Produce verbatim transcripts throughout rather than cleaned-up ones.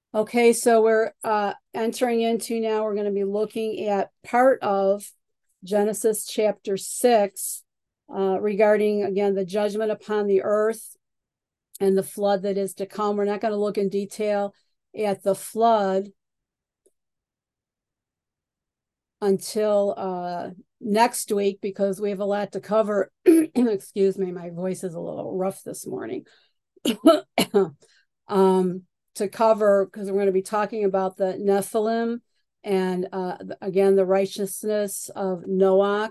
Okay, so we're uh, entering into now, we're going to be looking at part of Genesis chapter six uh, regarding, again, the judgment upon the earth and the flood that is to come. We're not going to look in detail at the flood until uh, next week because we have a lot to cover. Excuse me, my voice is a little rough this morning. um, to cover because we're going to be talking about the Nephilim and uh, again the righteousness of Noach.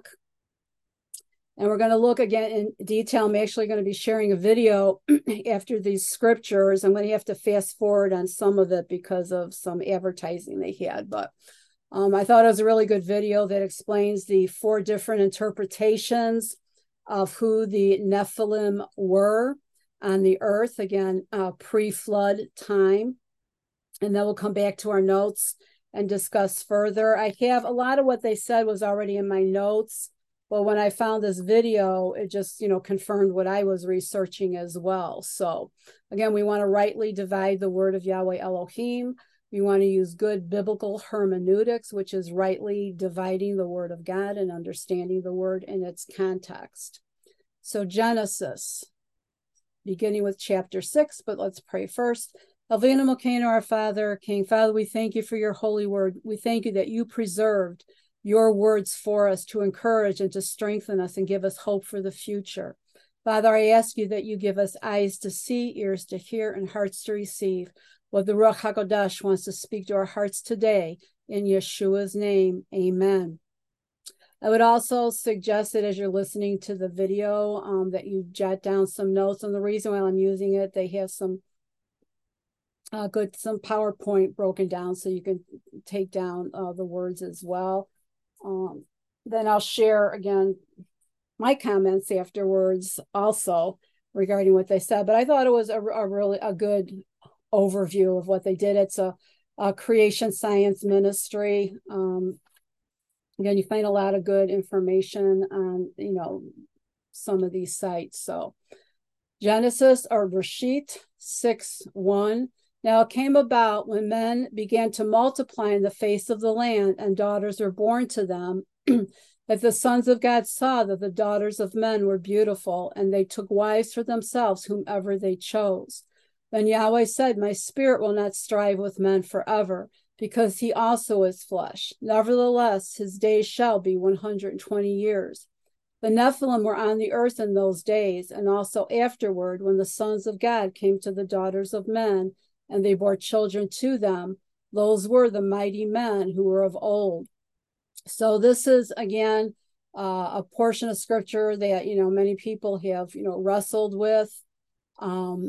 And we're going to look again in detail. I'm actually going to be sharing a video after these scriptures. I'm going to have to fast forward on some of it because of some advertising they had. But um, I thought it was a really good video that explains the four different interpretations of who the Nephilim were on the earth, again, uh, pre-flood time. And then we'll come back to our notes and discuss further. I have a lot of what they said was already in my notes, but when I found this video, it just, you know, confirmed what I was researching as well. So again, we want to rightly divide the word of Yahweh Elohim. We want to use good biblical hermeneutics, which is rightly dividing the word of God and understanding the word in its context. So Genesis, beginning with chapter six, but let's pray first. Avinu Malkeinu, our Father, King, Father, we thank you for your holy word. We thank you that you preserved your words for us to encourage and to strengthen us and give us hope for the future. Father, I ask you that you give us eyes to see, ears to hear, and hearts to receive what the Ruach HaKodesh wants to speak to our hearts today. In Yeshua's name, amen. I would also suggest that as you're listening to the video, um, that you jot down some notes. And the reason why I'm using it, they have some uh, good, some PowerPoint broken down so you can take down uh, the words as well. Um, then I'll share again my comments afterwards also regarding what they said. But I thought it was a, a really a good overview of what they did. It's a, a creation science ministry. Um, Again, you find a lot of good information on, you know, some of these sites. So Genesis or Bereshit six one. Now it came about when men began to multiply in the face of the land and daughters were born to them, that the sons of God saw that the daughters of men were beautiful, and they took wives for themselves whomever they chose. Then Yahweh said, my spirit will not strive with men forever, because he also is flesh. Nevertheless, his days shall be one hundred twenty years. The Nephilim were on the earth in those days, and also afterward, when the sons of God came to the daughters of men, and they bore children to them. Those were the mighty men who were of old. So this is, again, uh, a portion of scripture that, you know, many people have, you know, wrestled with. Um,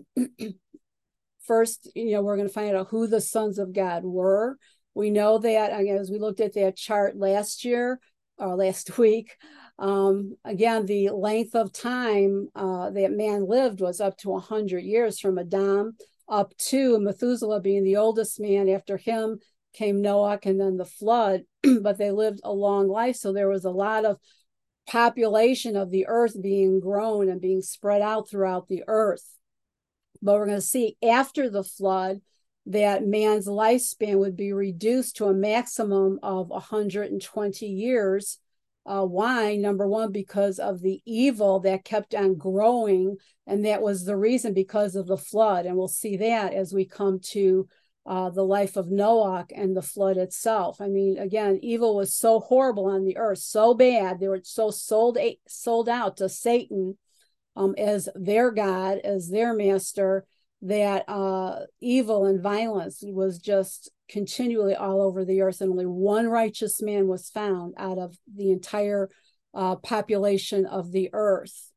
First, you know, we're going to find out who the sons of God were. We know that, as we looked at that chart last year or last week, um, again, the length of time uh, that man lived was up to one hundred years, from Adam up to Methuselah being the oldest man. After him came Noah and then the flood, but they lived a long life. So there was a lot of population of the earth being grown and being spread out throughout the earth. But we're going to see after the flood that man's lifespan would be reduced to a maximum of one hundred twenty years. Uh, why? Number one, because of the evil that kept on growing. And that was the reason, because of the flood. And we'll see that as we come to uh, the life of Noah and the flood itself. I mean, again, evil was so horrible on the earth, so bad. They were so sold, sold out to Satan Um, as their God, as their master, that uh, evil and violence was just continually all over the earth, and only one righteous man was found out of the entire uh, population of the earth.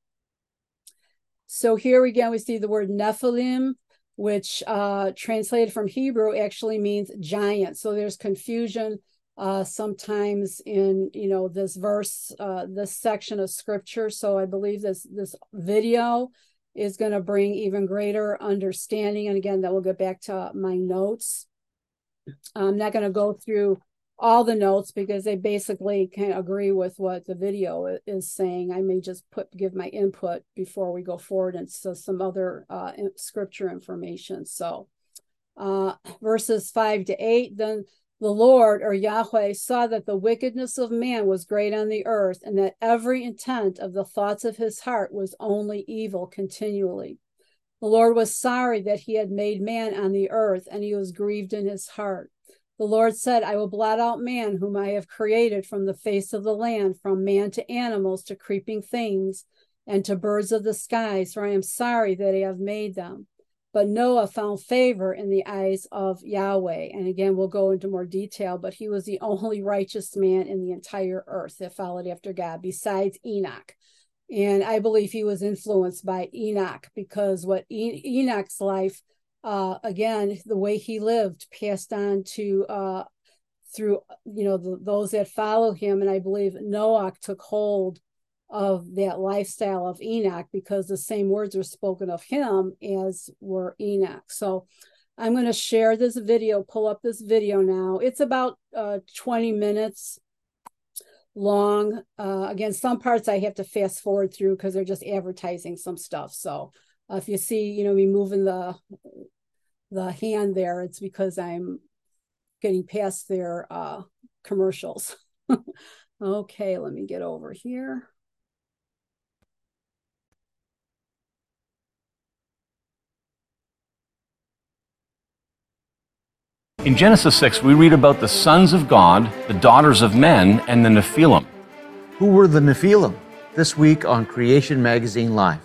So here again, we see the word Nephilim, which uh, translated from Hebrew actually means giant. So there's confusion Uh, sometimes in, you know, this verse, uh, this section of scripture. So I believe this this video is going to bring even greater understanding. And again, that will get back to my notes. I'm not going to go through all the notes because they basically can agree with what the video is saying. I may just put give my input before we go forward into some other uh, scripture information. So uh, verses five to eight, then the Lord, or Yahweh, saw that the wickedness of man was great on the earth, and that every intent of the thoughts of his heart was only evil continually. The Lord was sorry that he had made man on the earth, and he was grieved in his heart. The Lord said, I will blot out man whom I have created from the face of the land, from man to animals, to creeping things, and to birds of the skies, for I am sorry that I have made them. But Noah found favor in the eyes of Yahweh. And again, we'll go into more detail, but he was the only righteous man in the entire earth that followed after God, besides Enoch. And I believe he was influenced by Enoch, because what e- Enoch's life, uh, again, the way he lived passed on to, uh, through, you know, the, those that follow him. And I believe Noah took hold of that lifestyle of Enoch, because the same words were spoken of him as were Enoch. So I'm going to share this video, pull up this video now. It's about uh, twenty minutes long. Uh, again, some parts I have to fast forward through because they're just advertising some stuff. So uh, if you see, you know, me moving the, the hand there, it's because I'm getting past their uh, commercials. Okay, let me get over here. In Genesis six, we read about the sons of God, the daughters of men, and the Nephilim. Who were the Nephilim? This week on Creation Magazine Live.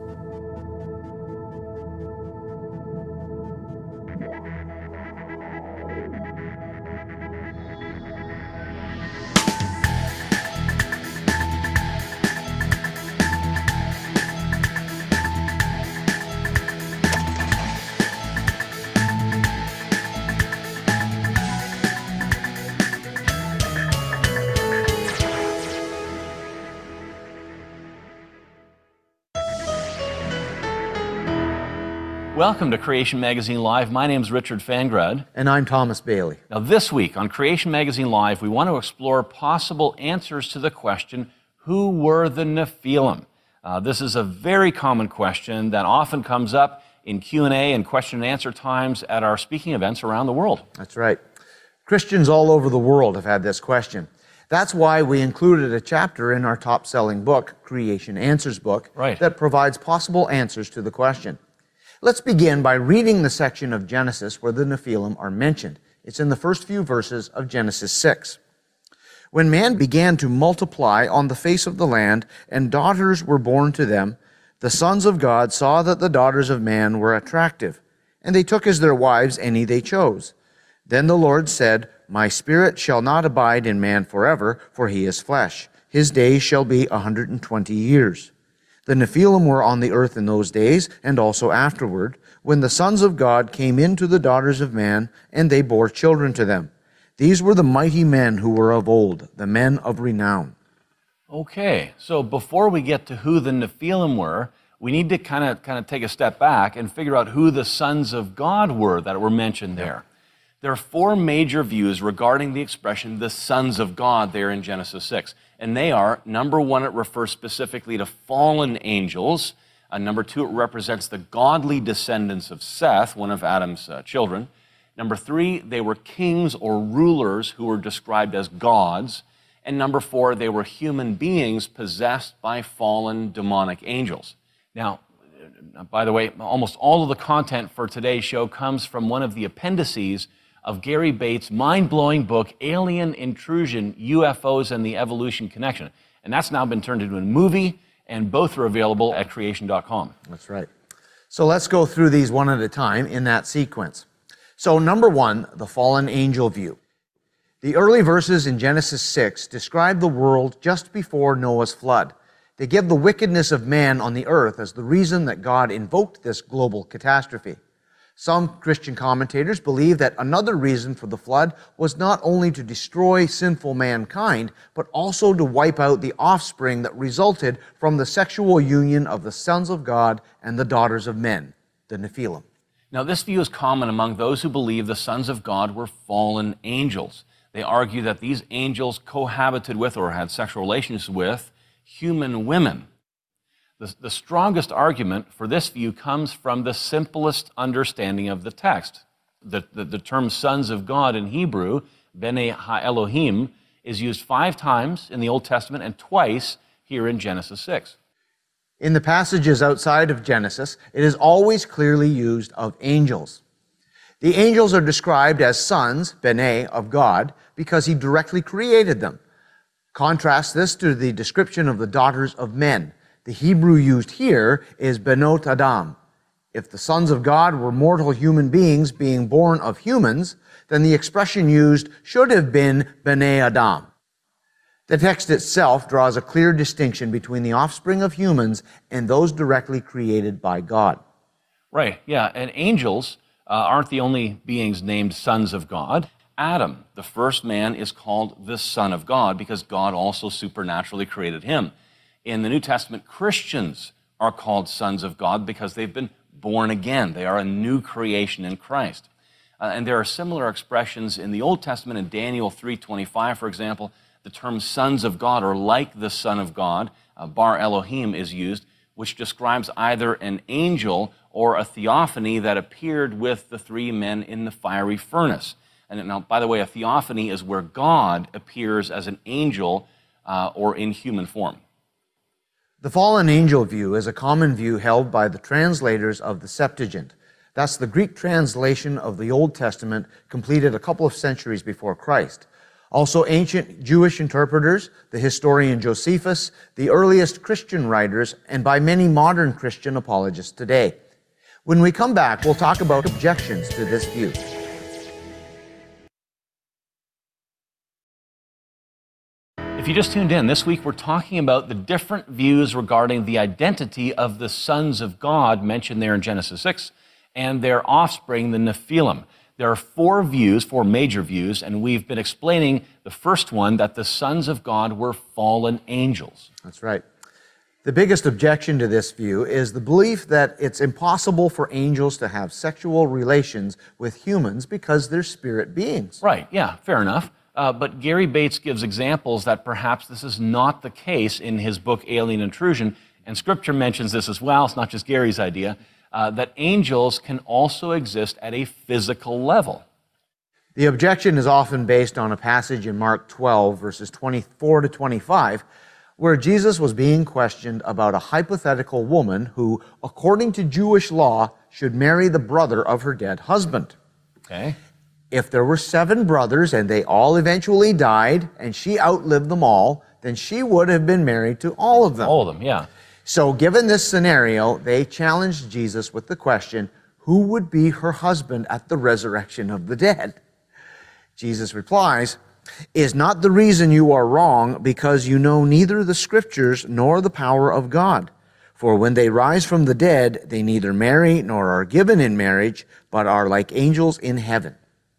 Welcome to Creation Magazine Live. My name is Richard Fangrad. And I'm Thomas Bailey. Now this week on Creation Magazine Live, we want to explore possible answers to the question, who were the Nephilim? Uh, this is a very common question that often comes up in Q and A and question and answer times at our speaking events around the world. That's right. Christians all over the world have had this question. That's why we included a chapter in our top-selling book, Creation Answers book, right, that provides possible answers to the question. Let's begin by reading the section of Genesis where the Nephilim are mentioned. It's in the first few verses of Genesis six. When man began to multiply on the face of the land, and daughters were born to them, the sons of God saw that the daughters of man were attractive, and they took as their wives any they chose. Then the Lord said, My spirit shall not abide in man forever, for he is flesh. His days shall be a hundred and twenty years. The Nephilim were on the earth in those days, and also afterward, when the sons of God came into the daughters of man, and they bore children to them. These were the mighty men who were of old, the men of renown. Okay, so before we get to who the Nephilim were, we need to kind of kind of take a step back and figure out who the sons of God were that were mentioned there. There are four major views regarding the expression, the sons of God, there in Genesis six. And they are, number one, it refers specifically to fallen angels. Uh, number two, it represents the godly descendants of Seth, one of Adam's uh, children. Number three, they were kings or rulers who were described as gods. And number four, they were human beings possessed by fallen demonic angels. Now, by the way, almost all of the content for today's show comes from one of the appendices of Gary Bates' mind-blowing book, Alien Intrusion, U F Os and the Evolution Connection. And that's now been turned into a movie, and both are available at creation dot com. That's right. So let's go through these one at a time in that sequence. So number one, the fallen angel view. The early verses in Genesis six describe the world just before Noah's flood. They give the wickedness of man on the earth as the reason that God invoked this global catastrophe. Some Christian commentators believe that another reason for the flood was not only to destroy sinful mankind, but also to wipe out the offspring that resulted from the sexual union of the sons of God and the daughters of men, the Nephilim. Now, this view is common among those who believe the sons of God were fallen angels. They argue that these angels cohabited with or had sexual relations with human women. The, the strongest argument for this view comes from the simplest understanding of the text. the, the, the term sons of God in Hebrew, B'nai Ha-Elohim, is used five times in the Old Testament and twice here in Genesis six. In the passages outside of Genesis, it is always clearly used of angels. The angels are described as sons, B'nai, of God, because he directly created them. Contrast this to the description of the daughters of men. The Hebrew used here is Benot Adam. If the sons of God were mortal human beings being born of humans, then the expression used should have been B'nai Adam. The text itself draws a clear distinction between the offspring of humans and those directly created by God. Right, yeah, and angels uh, aren't the only beings named sons of God. Adam, the first man, is called the Son of God because God also supernaturally created him. In the New Testament, Christians are called sons of God because they've been born again. They are a new creation in Christ. Uh, and there are similar expressions in the Old Testament. In Daniel three twenty-five, for example, the term sons of God, or like the Son of God, uh, Bar Elohim, is used, which describes either an angel or a theophany that appeared with the three men in the fiery furnace. And now, by the way, a theophany is where God appears as an angel uh, or in human form. The fallen angel view is a common view held by the translators of the Septuagint. That's the Greek translation of the Old Testament completed a couple of centuries before Christ. Also, ancient Jewish interpreters, the historian Josephus, the earliest Christian writers, and by many modern Christian apologists today. When we come back, we'll talk about objections to this view. If you just tuned in, this week we're talking about the different views regarding the identity of the sons of God mentioned there in Genesis six and their offspring, the Nephilim. There are four views, four major views, and we've been explaining the first one, that the sons of God were fallen angels. That's right. The biggest objection to this view is the belief that it's impossible for angels to have sexual relations with humans because they're spirit beings. Right, yeah, fair enough. Uh, but Gary Bates gives examples that perhaps this is not the case in his book, Alien Intrusion, and Scripture mentions this as well. It's not just Gary's idea, uh, that angels can also exist at a physical level. The objection is often based on a passage in Mark twelve, verses twenty-four to twenty-five, where Jesus was being questioned about a hypothetical woman who, according to Jewish law, should marry the brother of her dead husband. Okay. If there were seven brothers and they all eventually died and she outlived them all, then she would have been married to all of them. All of them, yeah. So given this scenario, they challenged Jesus with the question, who would be her husband at the resurrection of the dead? Jesus replies, is not the reason you are wrong because you know neither the Scriptures nor the power of God. For when they rise from the dead, they neither marry nor are given in marriage, but are like angels in heaven.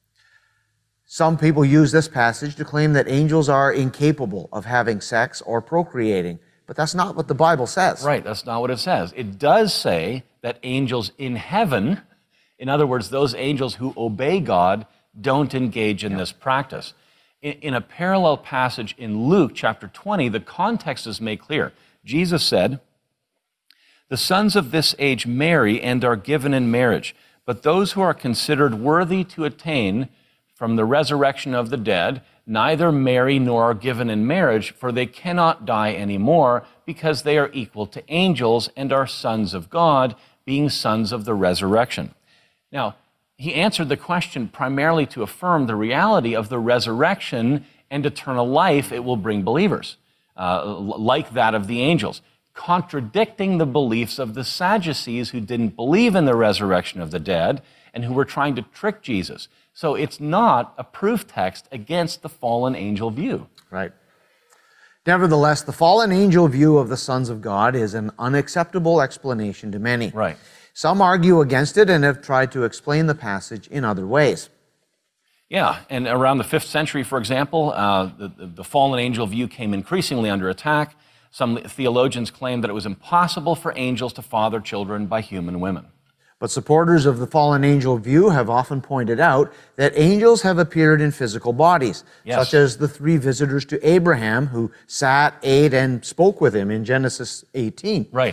Some people use this passage to claim that angels are incapable of having sex or procreating, but that's not what the Bible says. Right, that's not what it says. It does say that angels in heaven, in other words, those angels who obey God, don't engage in this practice. In, in a parallel passage in Luke chapter twenty, the context is made clear. Jesus said, the sons of this age marry and are given in marriage, but those who are considered worthy to attain from the resurrection of the dead, neither marry nor are given in marriage, for they cannot die anymore, because they are equal to angels and are sons of God, being sons of the resurrection. Now, he answered the question primarily to affirm the reality of the resurrection and eternal life it will bring believers, uh, like that of the angels, contradicting the beliefs of the Sadducees who didn't believe in the resurrection of the dead and who were trying to trick Jesus. So it's not a proof text against the fallen angel view. Right. Nevertheless, the fallen angel view of the sons of God is an unacceptable explanation to many. Right. Some argue against it and have tried to explain the passage in other ways. Yeah, and around the fifth century, for example, uh, the, the fallen angel view came increasingly under attack. Some theologians claimed that it was impossible for angels to father children by human women. But supporters of the fallen angel view have often pointed out that angels have appeared in physical bodies, yes. such as the three visitors to Abraham who sat, ate, and spoke with him in Genesis eighteen. Right.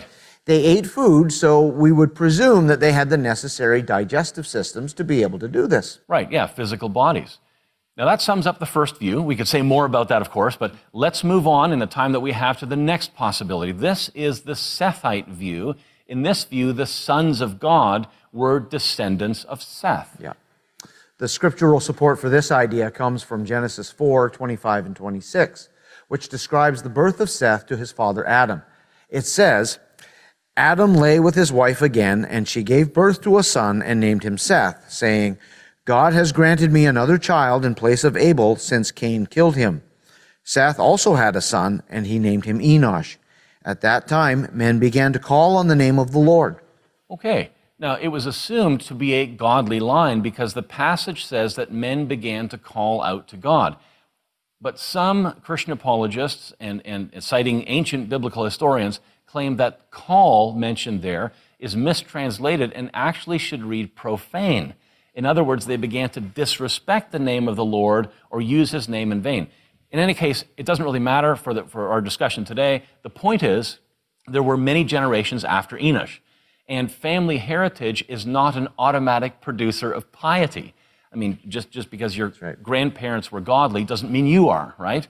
They ate food, so we would presume that they had the necessary digestive systems to be able to do this. Right, yeah, physical bodies. Now that sums up the first view. We could say more about that, of course, but let's move on in the time that we have to the next possibility. This is the Sethite view. In this view, the sons of God were descendants of Seth. Yeah. The scriptural support for this idea comes from Genesis four, twenty-five and twenty-six, which describes the birth of Seth to his father Adam. It says, Adam lay with his wife again, and she gave birth to a son and named him Seth, saying, God has granted me another child in place of Abel, since Cain killed him. Seth also had a son, and he named him Enosh. At that time, men began to call on the name of the Lord. Okay, now it was assumed to be a godly line because the passage says that men began to call out to God. But some Christian apologists, and, and citing ancient biblical historians, claim that call mentioned there is mistranslated and actually should read profane. In other words, they began to disrespect the name of the Lord or use his name in vain. In any case, it doesn't really matter for, the, for our discussion today. The point is, there were many generations after Enosh, and family heritage is not an automatic producer of piety. I mean, just, just because your right. grandparents were godly doesn't mean you are, right?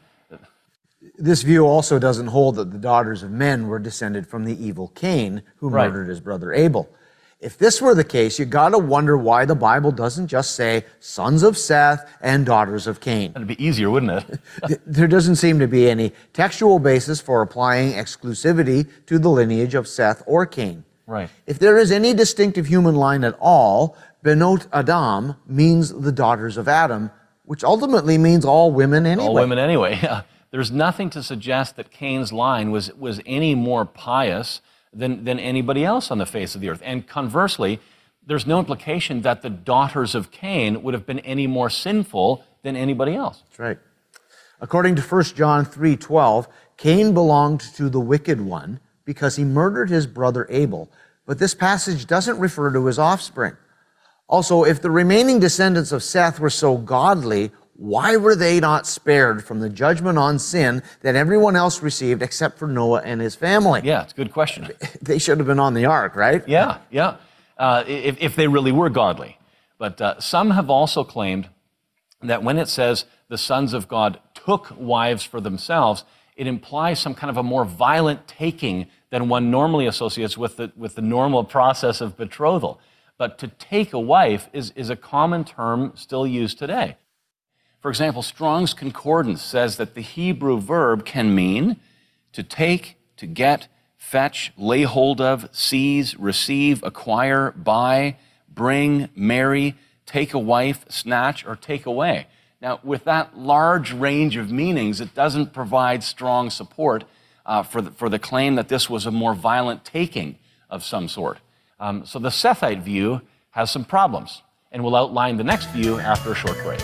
This view also doesn't hold that the daughters of men were descended from the evil Cain, who Right. murdered his brother Abel. If this were the case, you got to wonder why the Bible doesn't just say sons of Seth and daughters of Cain. That'd be easier, wouldn't it? There doesn't seem to be any textual basis for applying exclusivity to the lineage of Seth or Cain. Right. If there is any distinctive human line at all, Benot Adam means the daughters of Adam, which ultimately means all women anyway. All women anyway. Yeah. There's nothing to suggest that Cain's line was, was any more pious than, than anybody else on the face of the earth. And conversely, there's no implication that the daughters of Cain would have been any more sinful than anybody else. That's right. According to First John three twelve, Cain belonged to the wicked one because he murdered his brother Abel. But this passage doesn't refer to his offspring. Also, if the remaining descendants of Seth were so godly, why were they not spared from the judgment on sin that everyone else received except for Noah and his family? Yeah, it's a good question. They should have been on the ark, right? Yeah, yeah, uh, if, if they really were godly. But uh, some have also claimed that when it says the sons of God took wives for themselves, it implies some kind of a more violent taking than one normally associates with the, with the normal process of betrothal. But to take a wife is, is a common term still used today. For example, Strong's Concordance says that the Hebrew verb can mean to take, to get, fetch, lay hold of, seize, receive, acquire, buy, bring, marry, take a wife, snatch, or take away. Now, with that large range of meanings, it doesn't provide strong support uh, for, the, for the claim that this was a more violent taking of some sort. Um, so the Sethite view has some problems, and we'll outline the next view after a short break.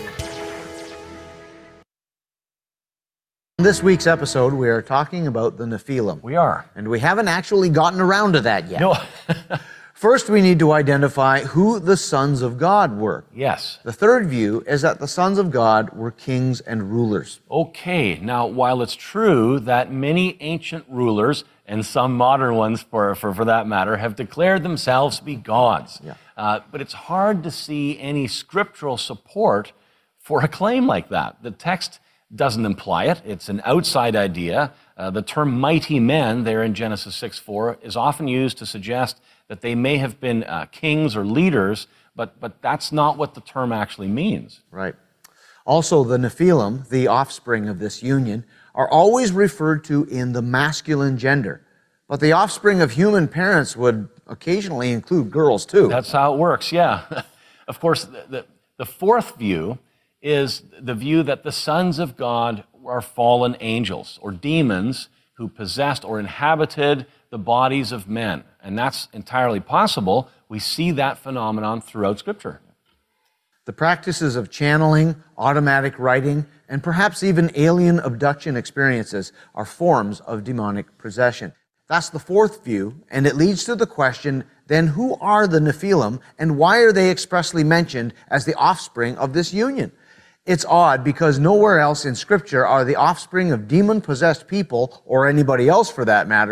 In this week's episode, we are talking about the Nephilim. We are. And we haven't actually gotten around to that yet. No. First, we need to identify who the sons of God were. Yes. The third view is that the sons of God were kings and rulers. Okay, now while it's true that many ancient rulers, and some modern ones for, for, for that matter, have declared themselves to be gods, Yeah. uh, but it's hard to see any scriptural support for a claim like that. The text doesn't imply it. It's an outside idea. Uh, the term mighty men there in Genesis six four is often used to suggest that they may have been uh, kings or leaders, but, but that's not what the term actually means. Right. Also, the Nephilim, the offspring of this union, are always referred to in the masculine gender. But the offspring of human parents would occasionally include girls too. That's how it works, yeah. Of course, the, the, the fourth view is the view that the sons of God are fallen angels or demons who possessed or inhabited the bodies of men. And that's entirely possible. We see that phenomenon throughout Scripture. The practices of channeling, automatic writing, and perhaps even alien abduction experiences are forms of demonic possession. That's the fourth view, and it leads to the question, then who are the Nephilim, and why are they expressly mentioned as the offspring of this union? It's odd because nowhere else in Scripture are the offspring of demon-possessed people, or anybody else for that matter,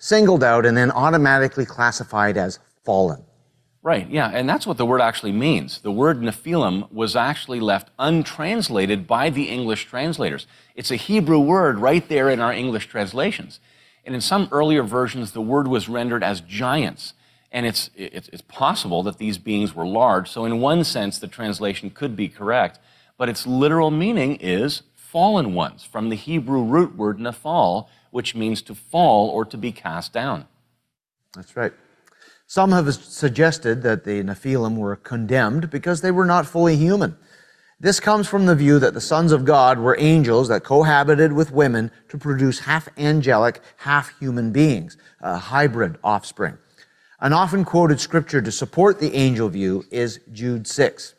singled out, and then automatically classified as fallen. Right, yeah, and that's what the word actually means. The word Nephilim was actually left untranslated by the English translators. It's a Hebrew word right there in our English translations. And in some earlier versions, the word was rendered as giants. And it's, it's, it's possible that these beings were large. So in one sense, the translation could be correct. But its literal meaning is fallen ones, from the Hebrew root word nephal, which means to fall or to be cast down. That's right. Some have suggested that the Nephilim were condemned because they were not fully human. This comes from the view that the sons of God were angels that cohabited with women to produce half-angelic, half-human beings, a hybrid offspring. An often quoted scripture to support the angel view is Jude six.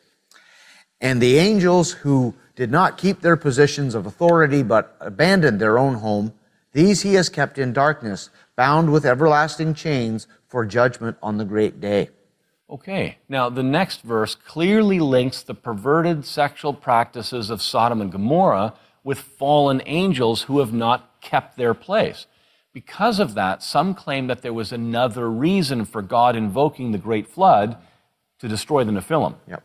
And the angels who did not keep their positions of authority but abandoned their own home, these he has kept in darkness, bound with everlasting chains for judgment on the great day. Okay, now the next verse clearly links the perverted sexual practices of Sodom and Gomorrah with fallen angels who have not kept their place. Because of that, some claim that there was another reason for God invoking the great flood to destroy the Nephilim. Yep.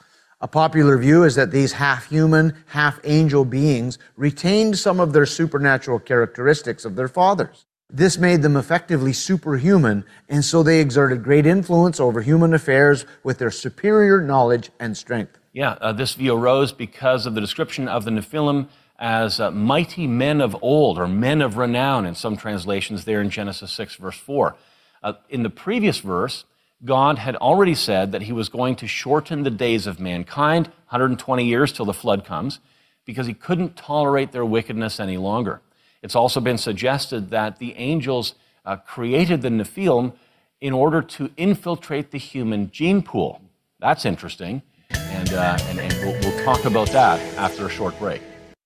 A popular view is that these half-human, half-angel beings retained some of their supernatural characteristics of their fathers. This made them effectively superhuman, and so they exerted great influence over human affairs with their superior knowledge and strength. Yeah, uh, this view arose because of the description of the Nephilim as uh, mighty men of old, or men of renown in some translations there in Genesis six, verse four. Uh, in the previous verse, God had already said that he was going to shorten the days of mankind, one hundred twenty years till the flood comes, because he couldn't tolerate their wickedness any longer. It's also been suggested that the angels uh, created the Nephilim in order to infiltrate the human gene pool. That's interesting, and, uh, and, and we'll, we'll talk about that after a short break.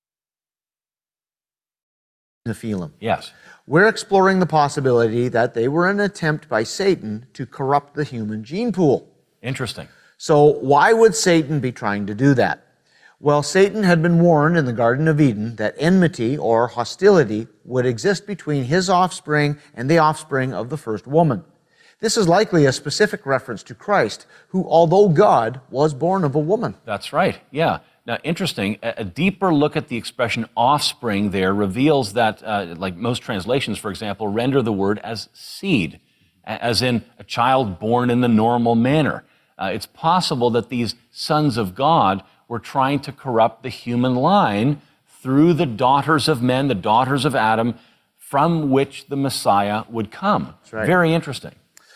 Nephilim. Yes. We're exploring the possibility that they were an attempt by Satan to corrupt the human gene pool. Interesting. So why would Satan be trying to do that? Well, Satan had been warned in the Garden of Eden that enmity or hostility would exist between his offspring and the offspring of the first woman. This is likely a specific reference to Christ, who, although God, was born of a woman. That's right, yeah. Now, interesting, a deeper look at the expression offspring there reveals that, uh, like most translations, for example, render the word as seed, as in a child born in the normal manner. Uh, it's possible that these sons of God were trying to corrupt the human line through the daughters of men, the daughters of Adam, from which the Messiah would come. That's right. Very interesting.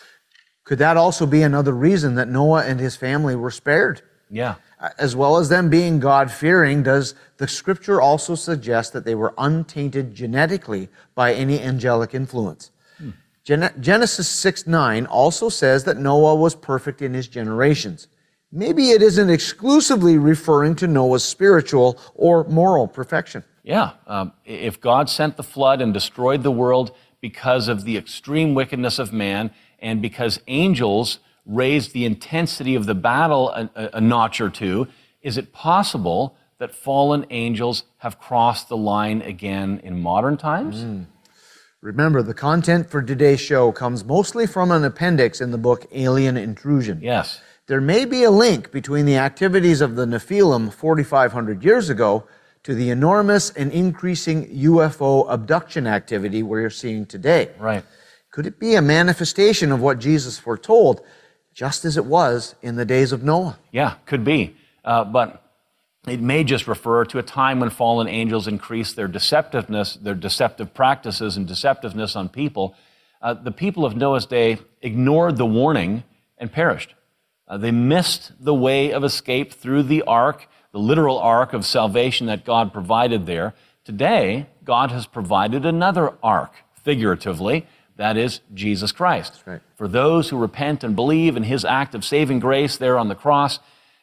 Could that also be another reason that Noah and his family were spared? Yeah. As well as them being God-fearing, does the scripture also suggest that they were untainted genetically by any angelic influence? Hmm. Gen- Genesis six nine also says that Noah was perfect in his generations. Maybe it isn't exclusively referring to Noah's spiritual or moral perfection. Yeah. Um, if God sent the flood and destroyed the world because of the extreme wickedness of man, and because angels raised the intensity of the battle a, a, a notch or two, is it possible that fallen angels have crossed the line again in modern times? Mm. Remember, the content for today's show comes mostly from an appendix in the book Alien Intrusion. Yes. There may be a link between the activities of the Nephilim forty-five hundred years ago to the enormous and increasing U F O abduction activity we're seeing today. Right. Could it be a manifestation of what Jesus foretold, just as it was in the days of Noah? Yeah, could be. Uh, but it may just refer to a time when fallen angels increased their deceptiveness, their deceptive practices and deceptiveness on people. Uh, the people of Noah's day ignored the warning and perished. Uh, they missed the way of escape through the ark, the literal ark of salvation that God provided there. Today, God has provided another ark, figuratively. That is Jesus Christ. That's right. For those who repent and believe in his act of saving grace there on the cross,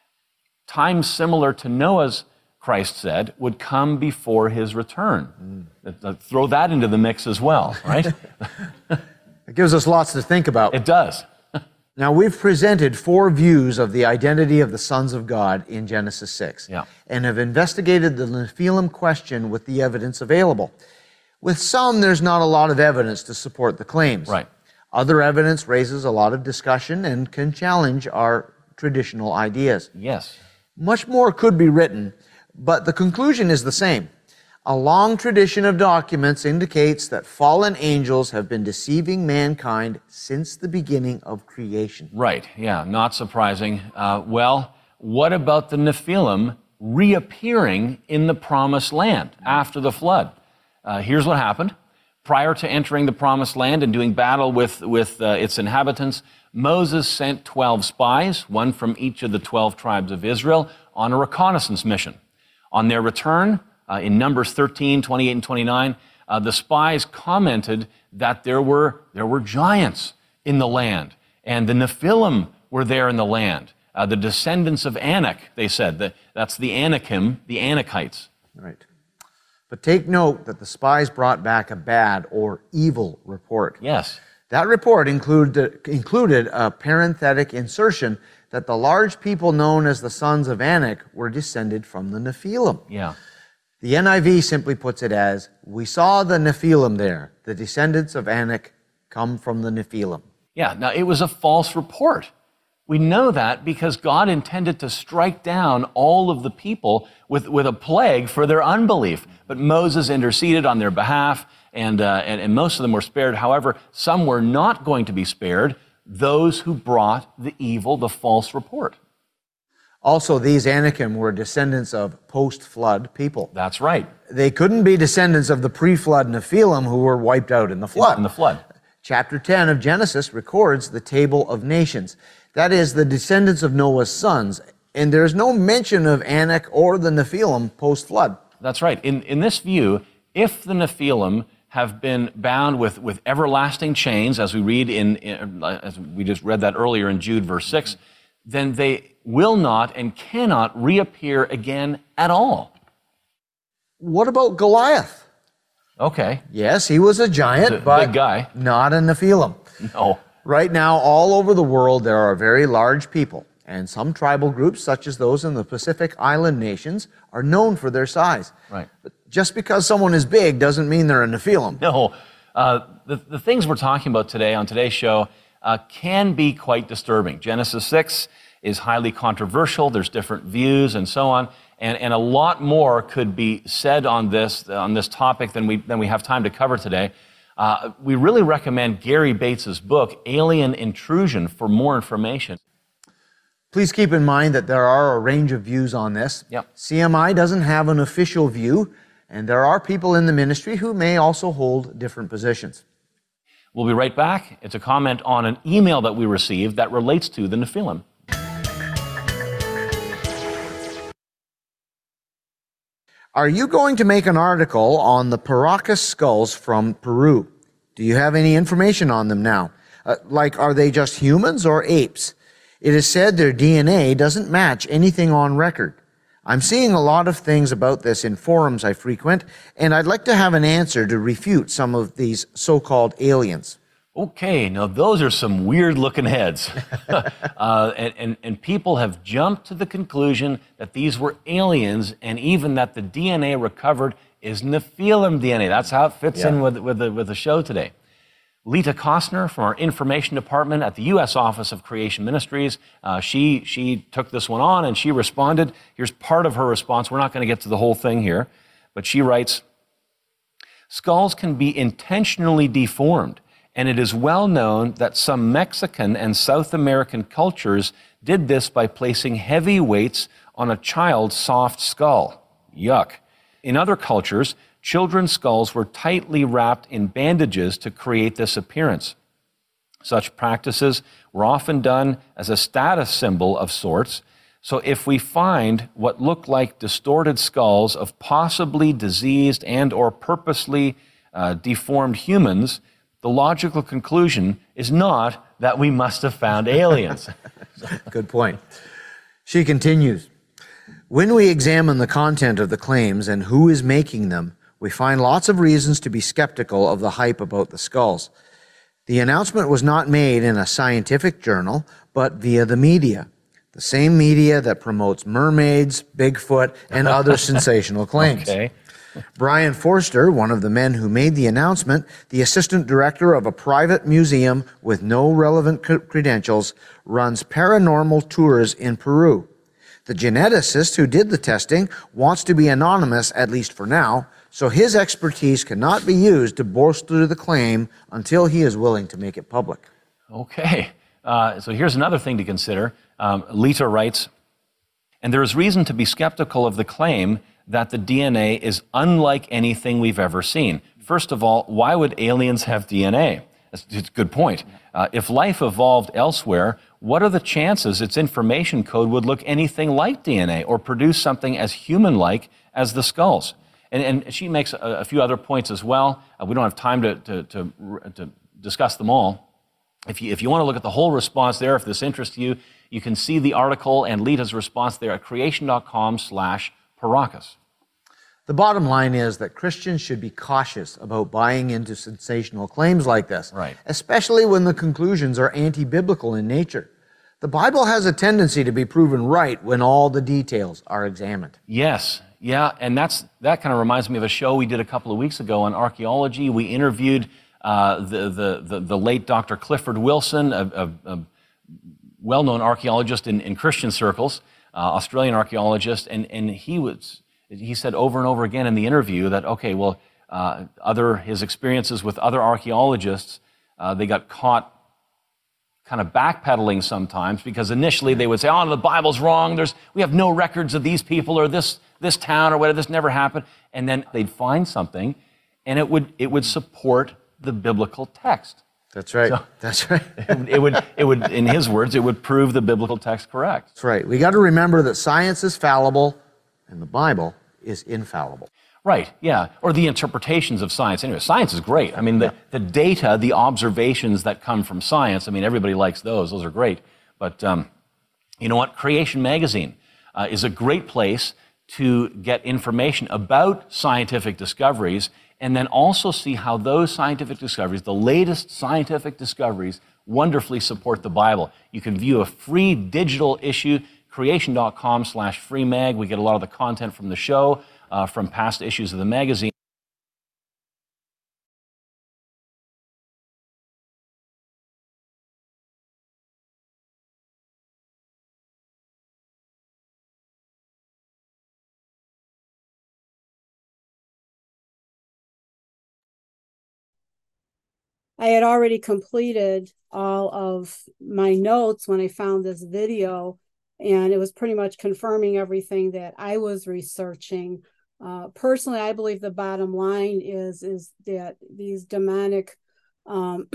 times similar to Noah's, Christ said, would come before his return. Mm. Throw that into the mix as well, right? It gives us lots to think about. It does. Now, we've presented four views of the identity of the sons of God in Genesis six, yeah. and have investigated the Nephilim question with the evidence available. With some, there's not a lot of evidence to support the claims. Right. Other evidence raises a lot of discussion and can challenge our traditional ideas. Yes. Much more could be written, but the conclusion is the same. A long tradition of documents indicates that fallen angels have been deceiving mankind since the beginning of creation. Right, yeah, not surprising. Uh, well, what about the Nephilim reappearing in the Promised Land after the flood? Uh, here's what happened. Prior to entering the Promised Land and doing battle with, with uh, its inhabitants, Moses sent twelve spies, one from each of the twelve tribes of Israel, on a reconnaissance mission. On their return, uh, in Numbers thirteen, twenty-eight, and twenty-nine, uh, the spies commented that there were, there were giants in the land, and the Nephilim were there in the land. Uh, the descendants of Anak, they said. That, that's the Anakim, the Anakites. Right. But take note that the spies brought back a bad or evil report. Yes. That report included, included a parenthetic insertion that the large people known as the sons of Anak were descended from the Nephilim. Yeah. The N I V simply puts it as, we saw the Nephilim there. The descendants of Anak come from the Nephilim. Yeah, now it was a false report. We know that because God intended to strike down all of the people with, with a plague for their unbelief. But Moses interceded on their behalf, and, uh, and, and most of them were spared. However, some were not going to be spared, those who brought the evil, the false report. Also, these Anakim were descendants of post-flood people. That's right. They couldn't be descendants of the pre-flood Nephilim who were wiped out in the flood. In the flood. Chapter ten of Genesis records the table of nations. That is, the descendants of Noah's sons. And there's no mention of Anak or the Nephilim post-flood. That's right. In, in this view, if the Nephilim have been bound with, with everlasting chains, as we read in, in, as we just read that earlier in Jude verse six, then they will not and cannot reappear again at all. What about Goliath? Okay. Yes, he was a giant, He's a but big guy. Not a Nephilim. No. Right now, all over the world, there are very large people, and some tribal groups, such as those in the Pacific Island nations, are known for their size. Right. But just because someone is big doesn't mean they're a Nephilim. No. Uh, the, the things we're talking about today on today's show uh, can be quite disturbing. Genesis six is highly controversial. There's different views and so on. And, and a lot more could be said on this, on this topic than we, than we have time to cover today. Uh, we really recommend Gary Bates's book, Alien Intrusion, for more information. Please keep in mind that there are a range of views on this. Yep. C M I doesn't have an official view, and there are people in the ministry who may also hold different positions. We'll be right back. It's a comment on an email that we received that relates to the Nephilim. Are you going to make an article on the Paracas skulls from Peru? Do you have any information on them now? Uh, like, are they just humans or apes? It is said their D N A doesn't match anything on record. I'm seeing a lot of things about this in forums I frequent, and I'd like to have an answer to refute some of these so-called aliens. Okay, now those are some weird-looking heads. uh, and, and, and people have jumped to the conclusion that these were aliens, and even that the D N A recovered is Nephilim D N A. That's how it fits Yeah. in with, with, the, with the show today. Lita Kostner from our information department at the U S Office of Creation Ministries, uh, she, she took this one on and she responded. Here's part of her response. We're not going to get to the whole thing here, but she writes, skulls can be intentionally deformed, and it is well known that some Mexican and South American cultures did this by placing heavy weights on a child's soft skull. Yuck. In other cultures, children's skulls were tightly wrapped in bandages to create this appearance. Such practices were often done as a status symbol of sorts. So if we find what look like distorted skulls of possibly diseased and or purposely uh, deformed humans, the logical conclusion is not that we must have found aliens. Good point. She continues, when we examine the content of the claims and who is making them, we find lots of reasons to be skeptical of the hype about the skulls. The announcement was not made in a scientific journal, but via the media, the same media that promotes mermaids, Bigfoot, and other sensational claims. Okay. Brian Forster, one of the men who made the announcement, the assistant director of a private museum with no relevant credentials, runs paranormal tours in Peru. The geneticist who did the testing wants to be anonymous, at least for now, so his expertise cannot be used to bolster the claim until he is willing to make it public. Okay, uh, so here's another thing to consider. Um, Lita writes, and there is reason to be skeptical of the claim that the D N A is unlike anything we've ever seen. First of all, why would aliens have D N A? That's a good point. Uh, if life evolved elsewhere, what are the chances its information code would look anything like D N A or produce something as human-like as the skulls? And, and she makes a, a few other points as well. Uh, we don't have time to, to, to, to discuss them all. If you, if you want to look at the whole response there, if this interests you, you can see the article and Lita's response there at creation.com slash Paracas. The bottom line is that Christians should be cautious about buying into sensational claims like this, right, especially when the conclusions are anti-biblical in nature. The Bible has a tendency to be proven right when all the details are examined. Yes, yeah, and that's that kind of reminds me of a show we did a couple of weeks ago on archaeology. We interviewed uh, the, the, the, the late Doctor Clifford Wilson, a, a, a well-known archaeologist in, in Christian circles, uh, Australian archaeologist, and, and he was... He said over and over again in the interview that, okay, well, uh, other his experiences with other archaeologists, uh, they got caught kind of backpedaling sometimes because initially they would say, oh, the Bible's wrong, There's we have no records of these people or this this town or whatever, this never happened. And then they'd find something and it would it would support the biblical text. That's right. So That's right. it would, it would, in his words, it would prove the biblical text correct. That's right. We got to remember that science is fallible and the Bible is infallible. Right, yeah, or the interpretations of science. Anyway, science is great. I mean, the, the data, the observations that come from science, I mean, everybody likes those. Those are great. But um, you know what? Creation Magazine uh, is a great place to get information about scientific discoveries and then also see how those scientific discoveries, the latest scientific discoveries, wonderfully support the Bible. You can view a free digital issue, creation.com slash free mag. We get a lot of the content from the show, uh, from past issues of the magazine. I had already completed all of my notes when I found this video, and it was pretty much confirming everything that I was researching. Uh, personally, I believe the bottom line is, is that these demonic um,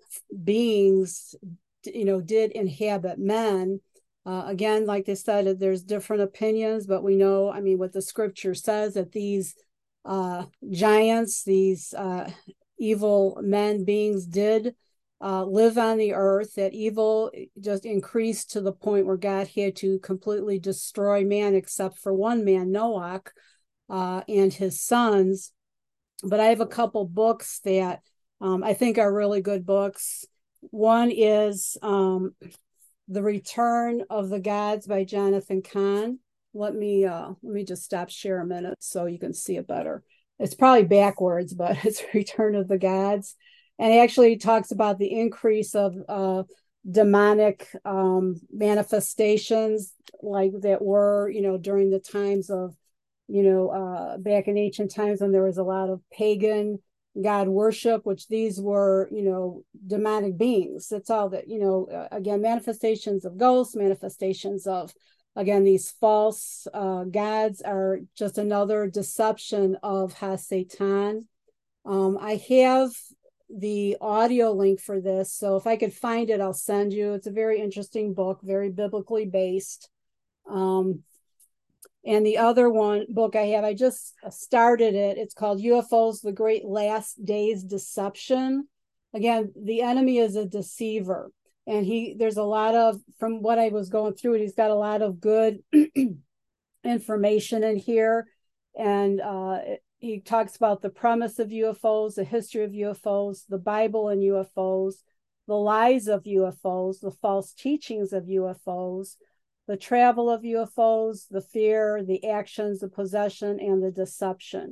beings, you know, did inhabit men. Uh, again, like they said, there's different opinions, but we know, I mean, what the scripture says, that these uh, giants, these uh, evil men beings did uh, live on the earth, that evil just increased to the point where God had to completely destroy man except for one man, Noah, uh, and his sons. But I have a couple books that um, I think are really good books. One is um, The Return of the Gods by Jonathan Cahn. Let me uh, let me just stop share a minute so you can see it better. It's probably backwards, but it's Return of the Gods. And it actually talks about the increase of uh, demonic um, manifestations like that were, you know, during the times of, you know, uh, back in ancient times when there was a lot of pagan God worship, which these were, you know, demonic beings. That's all that, you know, uh, again, manifestations of ghosts, manifestations of, again, these false uh, gods are just another deception of Ha-Satan. Um, I have the audio link for this, so if I could find it, I'll send you. It's a very interesting book, very biblically based. Um, and the other one book I have, I just started it. It's called U F Os, The Great Last Days Deception. Again, the enemy is a deceiver. And he, there's a lot of, from what I was going through it, he's got a lot of good information in here. And uh, he talks about the premise of U F Os, the history of U F Os, the Bible and U F Os, the lies of U F Os, the false teachings of U F Os, the travel of U F Os, the fear, the actions, the possession, and the deception.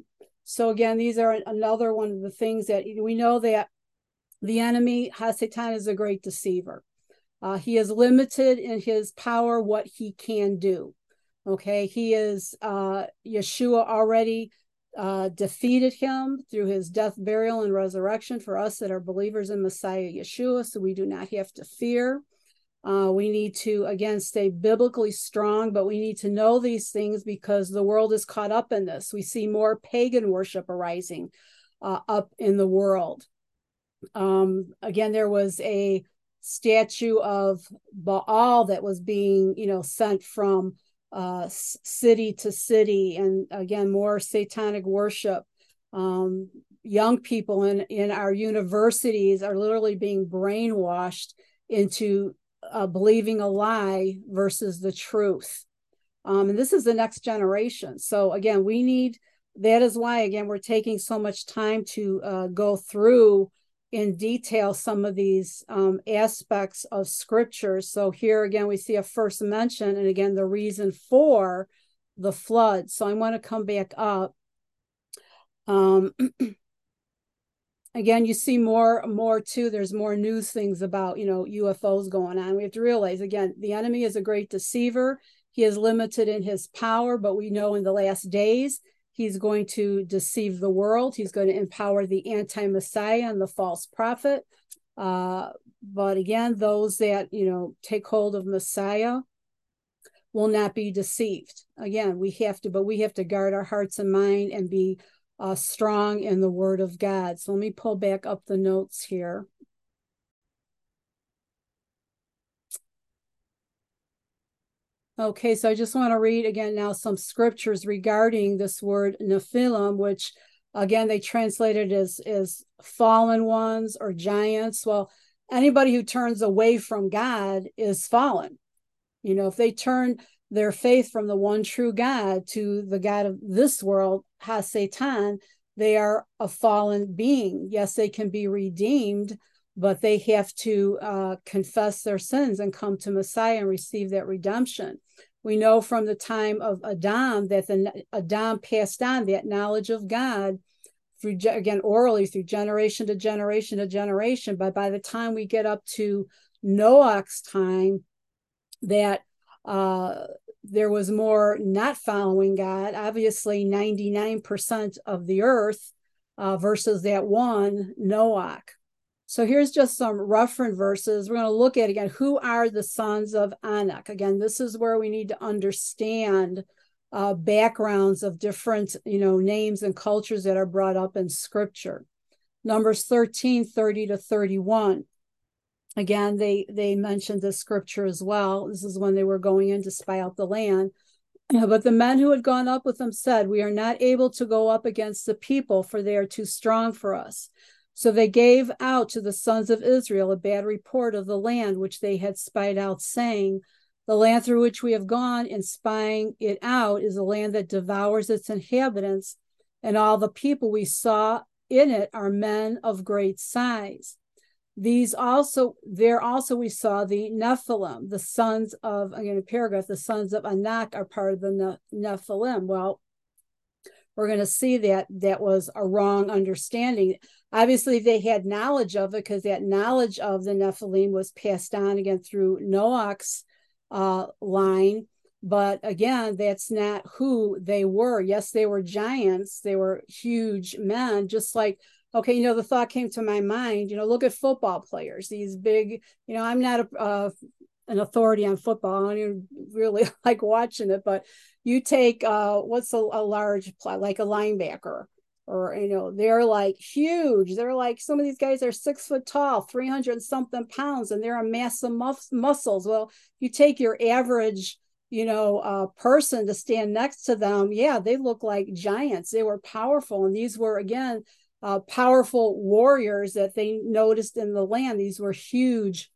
So again, these are another one of the things that we know that the enemy, Hasatan, is a great deceiver. Uh, he is limited in his power, what he can do. Okay, he is, uh, Yeshua already uh, defeated him through his death, burial, and resurrection for us that are believers in Messiah Yeshua, so we do not have to fear. Uh, we need to, again, stay biblically strong, but we need to know these things because the world is caught up in this. We see more pagan worship arising uh, up in the world. Um, again, there was a statue of Baal that was being, you know, sent from uh, city to city, and again, more satanic worship. Um, young people in, in our universities are literally being brainwashed into uh, believing a lie versus the truth. Um, and this is the next generation. So again, we need, that is why, again, we're taking so much time to uh, go through in detail some of these um, aspects of scripture. So here again, we see a first mention, and again, the reason for the flood. So I want to come back up. Um, again, you see more, more too. There's more news things about, you know, U F Os going on. We have to realize, again, the enemy is a great deceiver. He is limited in his power, but we know in the last days, he's going to deceive the world. He's going to empower the anti-Messiah and the false prophet. Uh, but again, those that, you know, take hold of Messiah will not be deceived. Again, we have to, but we have to guard our hearts and mind and be uh, strong in the word of God. So let me pull back up the notes here. Okay, so I just want to read again now some scriptures regarding this word Nephilim, which again they translated as, as fallen ones or giants. Well, anybody who turns away from God is fallen. You know, if they turn their faith from the one true God to the God of this world, Hasatan, they are a fallen being. Yes, they can be redeemed, but they have to uh, confess their sins and come to Messiah and receive that redemption. We know from the time of Adam that the Adam passed on that knowledge of God through, again, orally through generation to generation to generation. But by the time we get up to Noah's time, that uh, there was more not following God. Obviously, ninety-nine percent of the earth uh, versus that one, Noah. So here's just some reference verses. We're going to look at, again, who are the sons of Anak? Again, this is where we need to understand uh, backgrounds of different, you know, names and cultures that are brought up in scripture. Numbers thirteen, thirty to thirty-one. Again, they, they mentioned the scripture as well. This is when they were going in to spy out the land. But the men who had gone up with them said, "We are not able to go up against the people, for they are too strong for us." So they gave out to the sons of Israel a bad report of the land which they had spied out, saying, "The land through which we have gone in spying it out is a land that devours its inhabitants, and all the people we saw in it are men of great size. These also, there also we saw the Nephilim, the sons of," again, a paragraph, "the sons of Anak are part of the Nephilim." Well, we're going to see that that was a wrong understanding. Obviously, they had knowledge of it because that knowledge of the Nephilim was passed on again through Noah's uh, line. But again, that's not who they were. Yes, they were giants. They were huge men, just like, okay, you know, the thought came to my mind, you know, look at football players, these big, you know, I'm not a, uh, an authority on football. I don't even really like watching it, but you take, uh, what's a, a large, like a linebacker, or, you know, they're like huge. They're like, some of these guys are six foot tall, three hundred something pounds, and they're a mass of mus- muscles. Well, you take your average, you know, uh, person to stand next to them. Yeah, they look like giants. They were powerful. And these were, again, uh, powerful warriors that they noticed in the land. These were huge,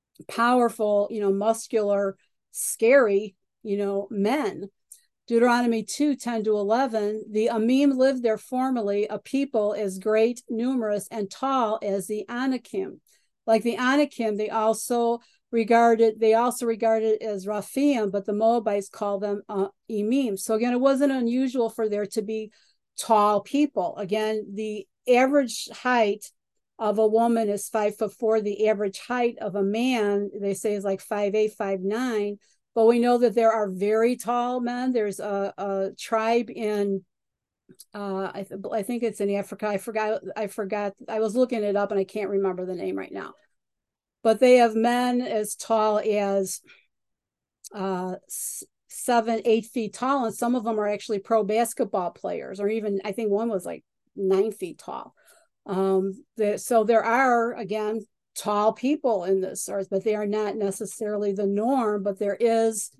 powerful, you know, muscular, scary, you know, men. Deuteronomy two, ten to eleven, "The Amim lived there formerly, a people as great, numerous, and tall as the Anakim. Like the Anakim, they also regarded, they also regarded as Raphaim, but the Moabites called them uh, Emim." So again, it wasn't unusual for there to be tall people. Again, the average height of a woman is five foot four. The average height of a man, they say, is like five eight, five nine. But we know that there are very tall men. There's a, a tribe in, uh, I, th- I think it's in Africa. I forgot. I forgot. I was looking it up and I can't remember the name right now. But they have men as tall as uh, seven, eight feet tall, and some of them are actually pro basketball players, or even I think one was like nine feet tall. Um, the, so there are, again, tall people in this earth, but they are not necessarily the norm. But there is,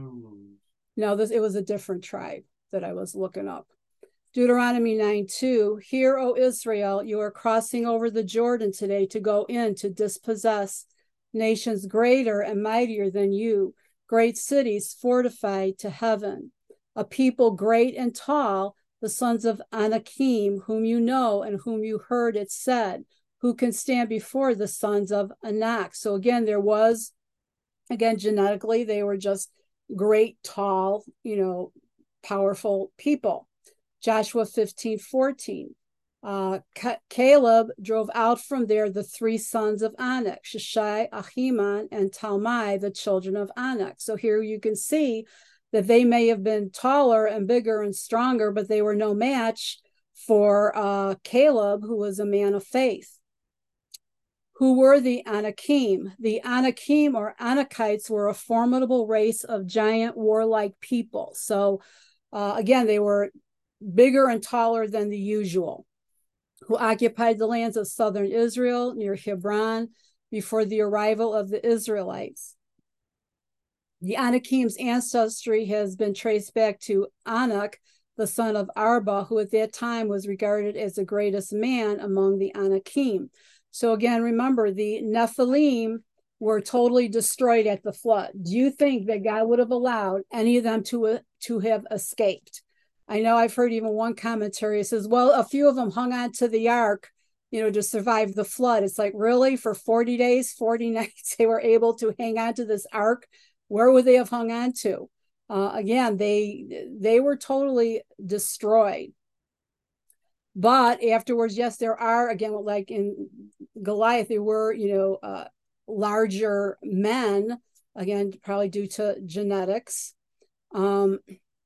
no, this it was a different tribe that I was looking up. Deuteronomy nine two, hear, O Israel, you are crossing over the Jordan today to go in to dispossess nations greater and mightier than you, great cities fortified to heaven, a people great and tall, the sons of Anakim, whom you know and whom you heard it said, who can stand before the sons of Anak. So again, there was, again, genetically, they were just great, tall, you know, powerful people. Joshua fifteen fourteen. Uh, Caleb drove out from there the three sons of Anak, Shishai, Ahiman, and Talmai, the children of Anak. So here you can see that they may have been taller and bigger and stronger, but they were no match for uh, Caleb, who was a man of faith. Who were the Anakim? The Anakim, or Anakites, were a formidable race of giant warlike people. So uh, again, they were bigger and taller than the usual, who occupied the lands of southern Israel near Hebron before the arrival of the Israelites. The Anakim's ancestry has been traced back to Anak, the son of Arba, who at that time was regarded as the greatest man among the Anakim. So again, remember, the Nephilim were totally destroyed at the flood. Do you think that God would have allowed any of them to, uh, to have escaped? I know I've heard even one commentary says, well, a few of them hung on to the ark, you know, to survive the flood. It's like, really? For forty days, forty nights, they were able to hang on to this ark? Where would they have hung on to? Uh, again, they they were totally destroyed. But afterwards, yes, there are, again, like in Goliath, there were, you know, uh, larger men, again, probably due to genetics. Um,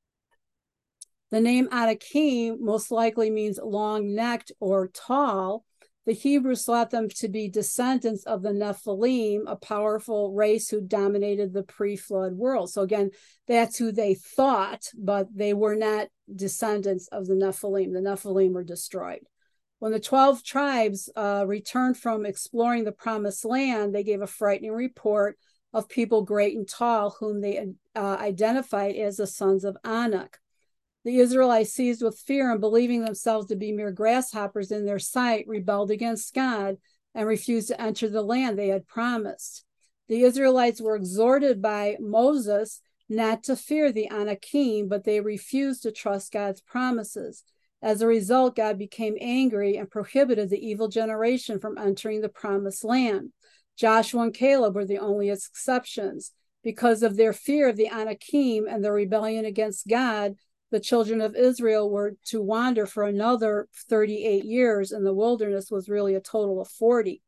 The name Anakim most likely means long-necked or tall. The Hebrews thought them to be descendants of the Nephilim, a powerful race who dominated the pre-flood world. So again, that's who they thought, but they were not descendants of the Nephilim. The Nephilim were destroyed. When the twelve tribes uh, returned from exploring the promised land, they gave a frightening report of people great and tall, whom they uh, identified as the sons of Anak. The Israelites, seized with fear and believing themselves to be mere grasshoppers in their sight, rebelled against God and refused to enter the land they had promised. The Israelites were exhorted by Moses not to fear the Anakim, but they refused to trust God's promises. As a result, God became angry and prohibited the evil generation from entering the promised land. Joshua and Caleb were the only exceptions. Because of their fear of the Anakim and their rebellion against God, the children of Israel were to wander for another thirty-eight years, and the wilderness was really a total of forty.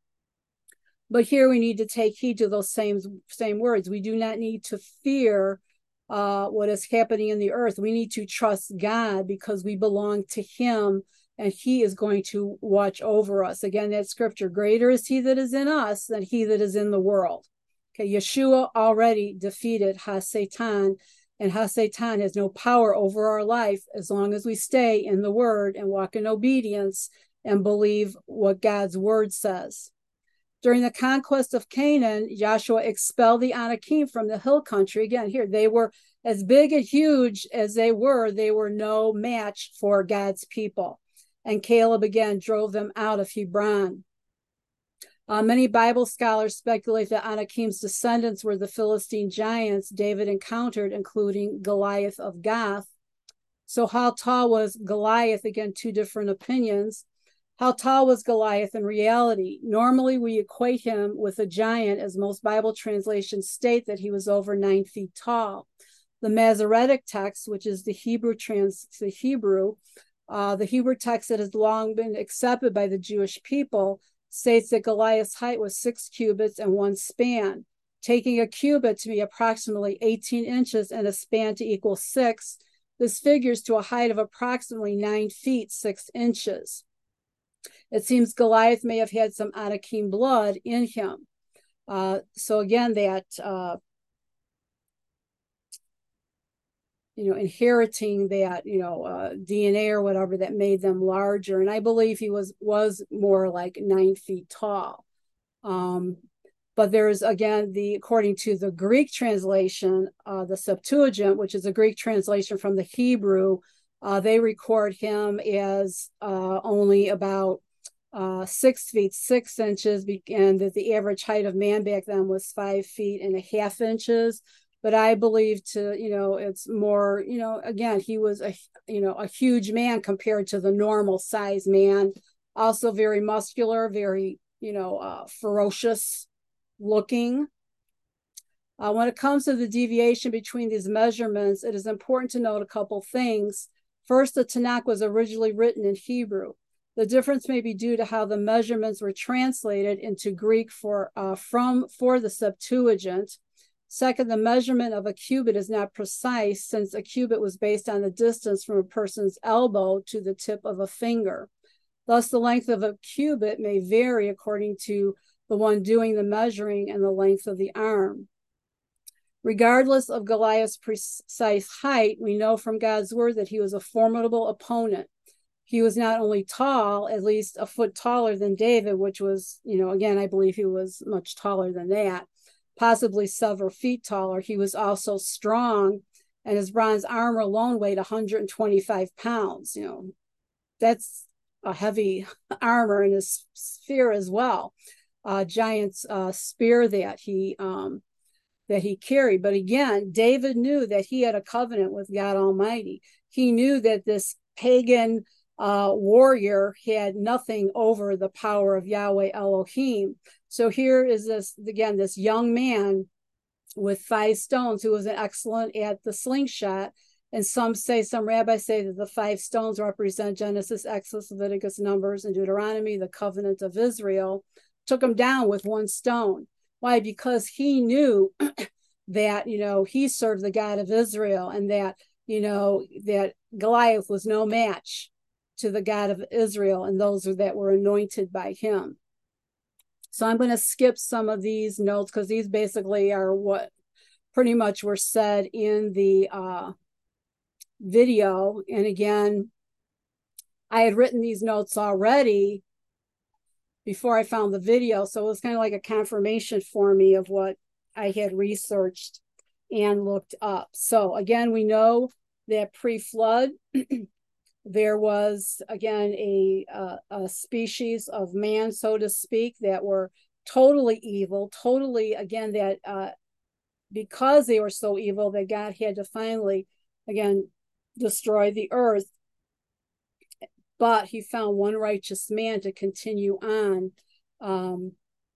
But here we need to take heed to those same, same words. We do not need to fear uh, what is happening in the earth. We need to trust God because we belong to him, and he is going to watch over us. Again, that scripture, greater is he that is in us than he that is in the world. Okay, Yeshua already defeated Ha-Satan, and Ha-Satan has no power over our life as long as we stay in the word and walk in obedience and believe what God's word says. During the conquest of Canaan, Joshua expelled the Anakim from the hill country. Again, here, they were as big and huge as they were. They were no match for God's people. And Caleb again drove them out of Hebron. Uh, many Bible scholars speculate that Anakim's descendants were the Philistine giants David encountered, including Goliath of Gath. So how tall was Goliath? Again, two different opinions. How tall was Goliath in reality? Normally, we equate him with a giant, as most Bible translations state that he was over nine feet tall. The Masoretic text, which is the Hebrew trans, the Hebrew, Uh, the Hebrew text that has long been accepted by the Jewish people states that Goliath's height was six cubits and one span. Taking a cubit to be approximately eighteen inches and a span to equal six, this figures to a height of approximately nine feet, six inches. It seems Goliath may have had some Anakim blood in him. Uh, so again, that uh, you know, inheriting that, you know, uh, D N A or whatever that made them larger. And I believe he was was more like nine feet tall. Um, but there's, again, the according to the Greek translation, uh, the Septuagint, which is a Greek translation from the Hebrew, uh, they record him as uh, only about uh, six feet, six inches, and that the average height of man back then was five feet and a half inches. But I believe to, you know, it's more, you know, again, he was a, you know, a huge man compared to the normal size man. Also very muscular, very, you know, uh, ferocious looking. Uh, when it comes to the deviation between these measurements, it is important to note a couple things. First, the Tanakh was originally written in Hebrew. The difference may be due to how the measurements were translated into Greek for uh, from for the Septuagint. Second, the measurement of a cubit is not precise, since a cubit was based on the distance from a person's elbow to the tip of a finger. Thus, the length of a cubit may vary according to the one doing the measuring and the length of the arm. Regardless of Goliath's precise height, we know from God's word that he was a formidable opponent. He was not only tall, at least a foot taller than David, which was, you know, again, I believe he was much taller than that, possibly several feet taller. He was also strong, and his bronze armor alone weighed one hundred twenty-five pounds. You know, that's a heavy armor, in his spear as well. Uh, giant's uh, spear that he um, that he carried. But again, David knew that he had a covenant with God Almighty. He knew that this pagan uh, warrior had nothing over the power of Yahweh Elohim. So here is this, again, this young man with five stones who was an excellent at the slingshot. And some say, some rabbis say that the five stones represent Genesis, Exodus, Leviticus, Numbers, and Deuteronomy, the covenant of Israel. Took him down with one stone. Why? Because he knew that, you know, he served the God of Israel, and that, you know, that Goliath was no match to the God of Israel and those that were anointed by him. So I'm going to skip some of these notes because these basically are what pretty much were said in the uh, video. And again, I had written these notes already before I found the video. So it was kind of like a confirmation for me of what I had researched and looked up. So again, we know that pre-flood, there was, again, a, a, a species of man, so to speak, that were totally evil, totally, again, that uh, because they were so evil that God had to finally, again, destroy the earth. But he found one righteous man to continue on um,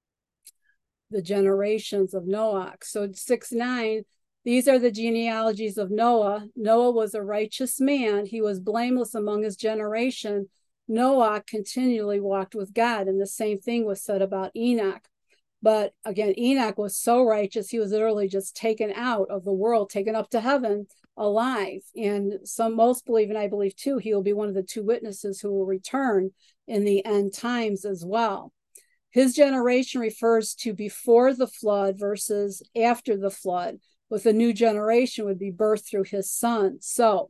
the generations of Noah. So six nine, these are the genealogies of Noah. Noah was a righteous man. He was blameless among his generation. Noah continually walked with God. And the same thing was said about Enoch. But again, Enoch was so righteous, he was literally just taken out of the world, taken up to heaven alive. And some most believe, and I believe too, he will be one of the two witnesses who will return in the end times as well. His generation refers to before the flood versus after the flood, with a new generation would be birthed through his son. So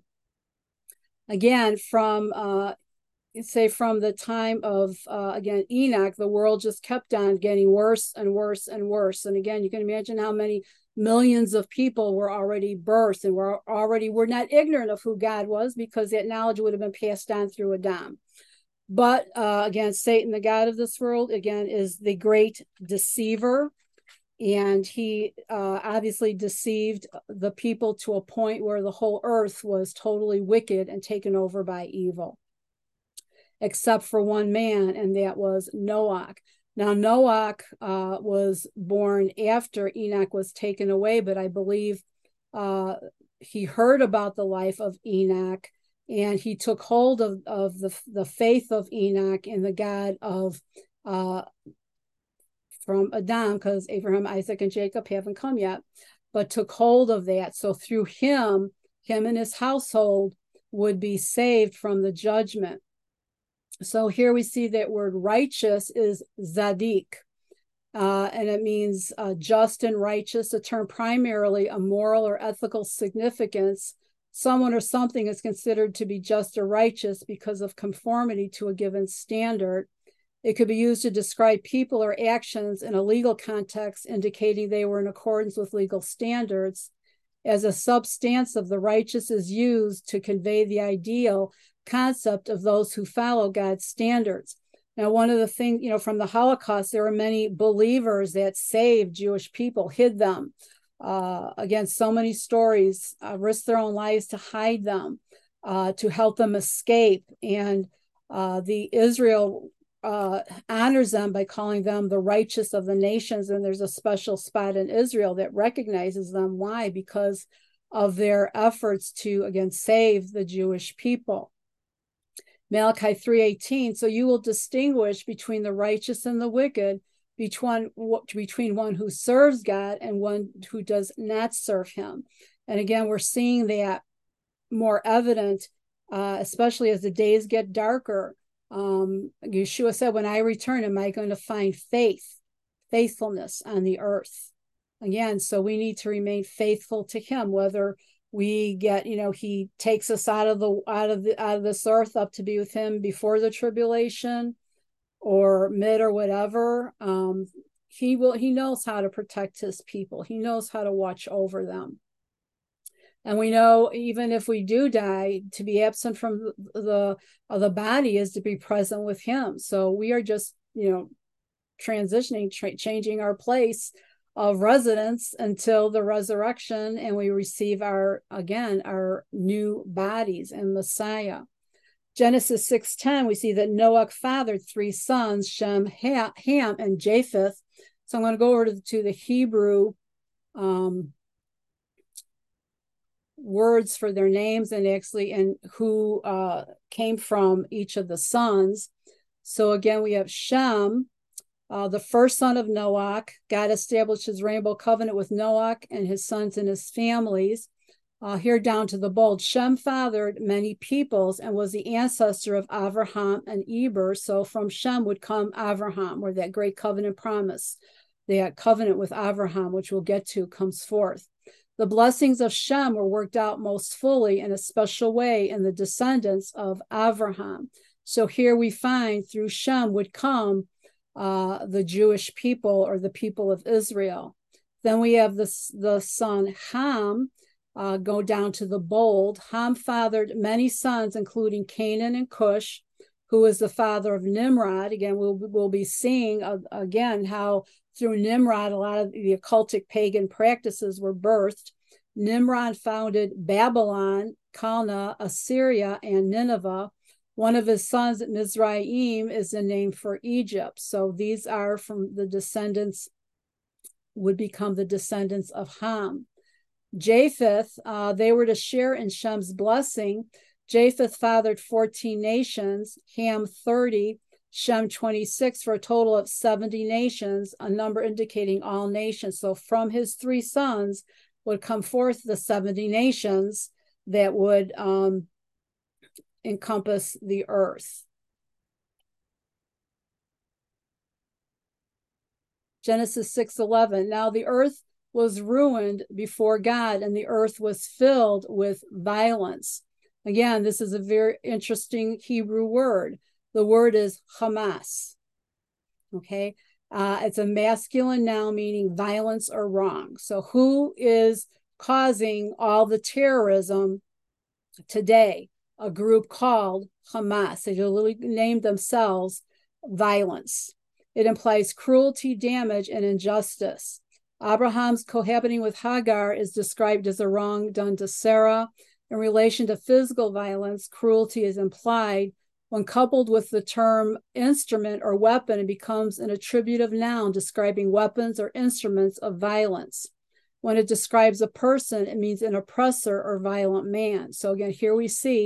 again, from uh, say from the time of, uh, again, Enoch, the world just kept on getting worse and worse and worse. And again, you can imagine how many millions of people were already birthed and were already, were not ignorant of who God was, because that knowledge would have been passed on through Adam. But uh, again, Satan, the God of this world, again, is the great deceiver. And he uh, obviously deceived the people to a point where the whole earth was totally wicked and taken over by evil, except for one man, and that was Noah. Now, Noah uh, was born after Enoch was taken away, but I believe uh, he heard about the life of Enoch, and he took hold of, of the, the faith of Enoch and the God of uh, from Adam, because Abraham, Isaac, and Jacob haven't come yet, but took hold of that. So through him, him and his household would be saved from the judgment. So here we see that word righteous is zadik, uh, and it means uh, just and righteous, a term primarily a moral or ethical significance. Someone or something is considered to be just or righteous because of conformity to a given standard. It could be used to describe people or actions in a legal context, indicating they were in accordance with legal standards. As a substance, the righteous is used to convey the ideal concept of those who follow God's standards. Now, one of the things, you know, from the Holocaust, there were many believers that saved Jewish people, hid them. Uh, again, so many stories, uh, risked their own lives to hide them, uh, to help them escape. And uh, the Israel uh, honors them by calling them the righteous of the nations. And there's a special spot in Israel that recognizes them. Why? Because of their efforts to, again, save the Jewish people. Malachi three eighteen, so you will distinguish between the righteous and the wicked, between, between one who serves God and one who does not serve him. And again, we're seeing that more evident, uh, especially as the days get darker. Um, Yeshua said, when I return, am I going to find faith, faithfulness on the earth? Again, so we need to remain faithful to him, whether we get, you know, he takes us out of the out of the out of this earth up to be with him before the tribulation or mid or whatever. Um, he will he knows how to protect his people. He knows how to watch over them. And we know even if we do die, to be absent from the of the body is to be present with him. So we are just, you know, transitioning, tra- changing our place of residence until the resurrection, and we receive our, again, our new bodies in Messiah. Genesis six ten, we see that Noah fathered three sons, Shem, Ham, and Japheth. So I'm going to go over to, to the Hebrew um, words for their names and actually and who uh, came from each of the sons. So again, we have Shem, Uh, the first son of Noach. God established his rainbow covenant with Noach and his sons and his families. Uh, here down to the bold. Shem fathered many peoples and was the ancestor of Avraham and Eber. So from Shem would come Avraham, where that great covenant promise, that covenant with Avraham, which we'll get to, comes forth. The blessings of Shem were worked out most fully in a special way in the descendants of Avraham. So here we find through Shem would come Uh, the Jewish people or the people of Israel. Then we have the, the son Ham, uh, go down to the bold. Ham fathered many sons, including Canaan and Cush, who is the father of Nimrod. Again, we'll, we'll be seeing uh, again how through Nimrod, a lot of the occultic pagan practices were birthed. Nimrod founded Babylon, Calneh, Assyria, and Nineveh. One of his sons, Mizraim, is the name for Egypt. So these are from the descendants, would become the descendants of Ham. Japheth, uh, they were to share in Shem's blessing. Japheth fathered fourteen nations, Ham thirty, Shem twenty-six, for a total of seventy nations, a number indicating all nations. So from his three sons would come forth the seventy nations that would um, encompass the earth. Genesis six eleven. Now the earth was ruined before God, and the earth was filled with violence. Again, this is a very interesting Hebrew word. The word is Hamas. Okay, uh, it's a masculine noun meaning violence or wrong. So who is causing all the terrorism today? A group called Hamas. They literally named themselves violence. It implies cruelty, damage, and injustice. Abraham's cohabiting with Hagar is described as a wrong done to Sarah. In relation to physical violence, cruelty is implied. When coupled with the term instrument or weapon, it becomes an attributive noun describing weapons or instruments of violence. When it describes a person, it means an oppressor or violent man. So again, here we see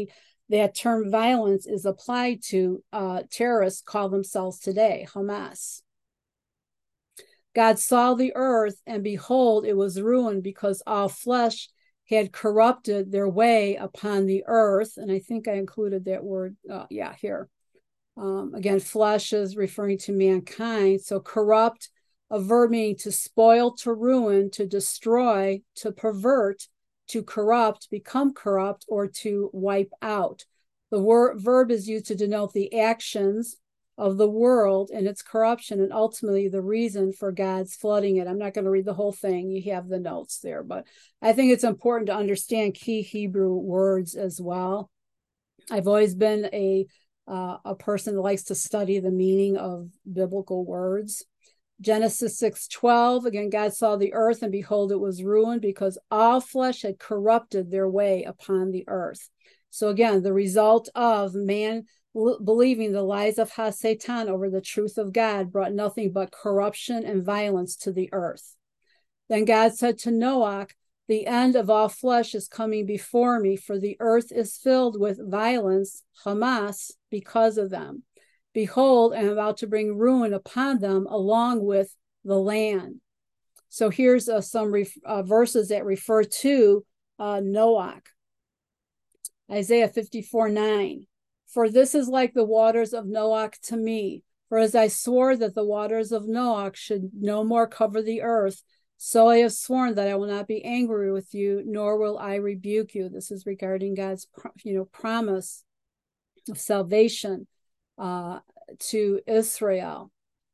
that term violence is applied to uh, terrorists call themselves today, Hamas. God saw the earth, and behold, it was ruined, because all flesh had corrupted their way upon the earth. And I think I included that word, uh, yeah, here. Um, again, flesh is referring to mankind. So corrupt, a verb meaning to spoil, to ruin, to destroy, to pervert, to corrupt, become corrupt, or to wipe out. The word verb is used to denote the actions of the world and its corruption, and ultimately the reason for God's flooding it. I'm not going to read the whole thing. You have the notes there, but I think it's important to understand key Hebrew words as well. I've always been a uh, a person that likes to study the meaning of biblical words. Genesis six twelve, again, God saw the earth, and behold, it was ruined, because all flesh had corrupted their way upon the earth. So again, the result of man believing the lies of Ha-Satan over the truth of God brought nothing but corruption and violence to the earth. Then God said to Noah, the end of all flesh is coming before me, for the earth is filled with violence, Hamas, because of them. Behold, I am about to bring ruin upon them along with the land. So here's uh, some ref- uh, verses that refer to uh, Noah. Isaiah fifty-four nine. For this is like the waters of Noah to me. For as I swore that the waters of Noah should no more cover the earth, so I have sworn that I will not be angry with you, nor will I rebuke you. This is regarding God's, you know, promise of salvation uh, to Israel.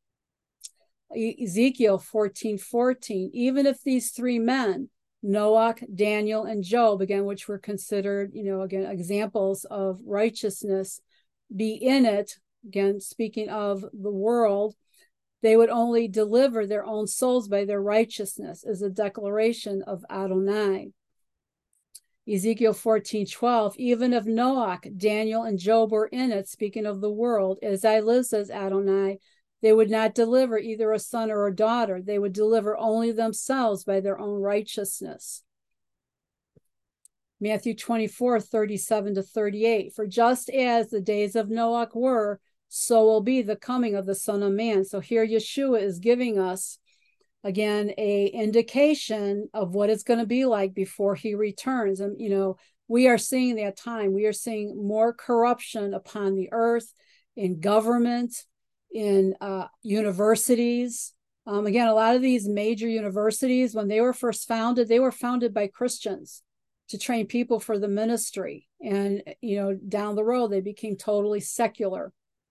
Ezekiel fourteen fourteen. Even if these three men, Noah, Daniel, and Job, again, which were considered, you know, again, examples of righteousness, be in it, again, speaking of the world, they would only deliver their own souls by their righteousness, as a declaration of Adonai. Ezekiel fourteen twelve, even if Noah, Daniel, and Job were in it, speaking of the world, as I live, says Adonai, they would not deliver either a son or a daughter. They would deliver only themselves by their own righteousness. Matthew twenty-four thirty-seven to thirty-eight. For just as the days of Noah were, so will be the coming of the Son of Man. So here Yeshua is giving us, again, a indication of what it's going to be like before he returns. And, you know, we are seeing that time. We are seeing more corruption upon the earth, in government, in uh, universities. Um, again, a lot of these major universities, when they were first founded, they were founded by Christians to train people for the ministry. And, you know, down the road, they became totally secular.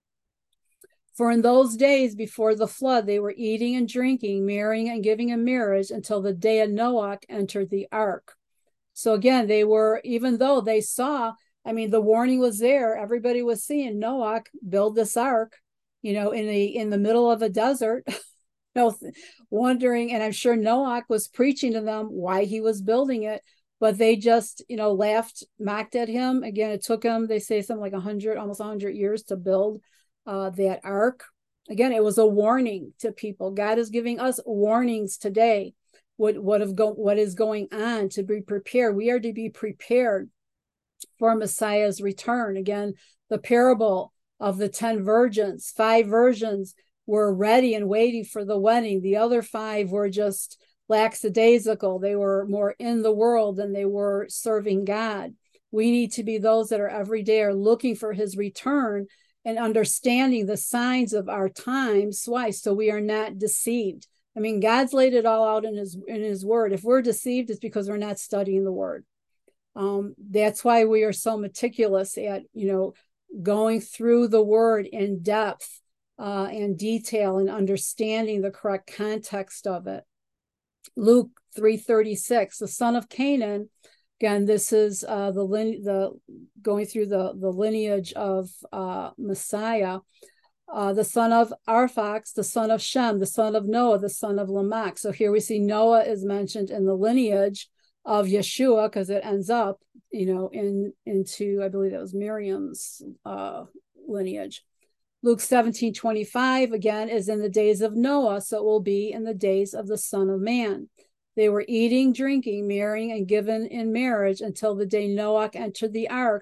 For in those days before the flood, they were eating and drinking, marrying and giving in marriage until the day of Noah entered the ark. So again, they were, even though they saw, I mean, the warning was there. Everybody was seeing Noah build this ark, you know, in the in the middle of a desert, you know, wondering, and I'm sure Noah was preaching to them why he was building it, but they just, you know, laughed, mocked at him. Again, it took him, they say, something like a hundred, almost a hundred years to build uh, that ark. Again, it was a warning to people. God is giving us warnings today. What what have go what is going on, to be prepared. We are to be prepared for Messiah's return. Again, the parable of the ten virgins, five virgins were ready and waiting for the wedding. The other five were just lackadaisical. They were more in the world than they were serving God. We need to be those that are every day are looking for his return and understanding the signs of our times. Why? So we are not deceived. I mean, God's laid it all out in his in his word. If we're deceived, it's because we're not studying the word. Um, that's why we are so meticulous at, you know, going through the word in depth uh, and detail and understanding the correct context of it. Luke three thirty-six, the son of Canaan. Again, this is uh, the the going through the the lineage of uh, Messiah. Uh, the son of Arphax, the son of Shem, the son of Noah, the son of Lamech. So here we see Noah is mentioned in the lineage of Yeshua, because it ends up, you know, in into, I believe that was Miriam's uh, lineage. Luke seventeen twenty-five, again, is in the days of Noah, so it will be in the days of the Son of Man. They were eating, drinking, marrying, and given in marriage until the day Noah entered the ark,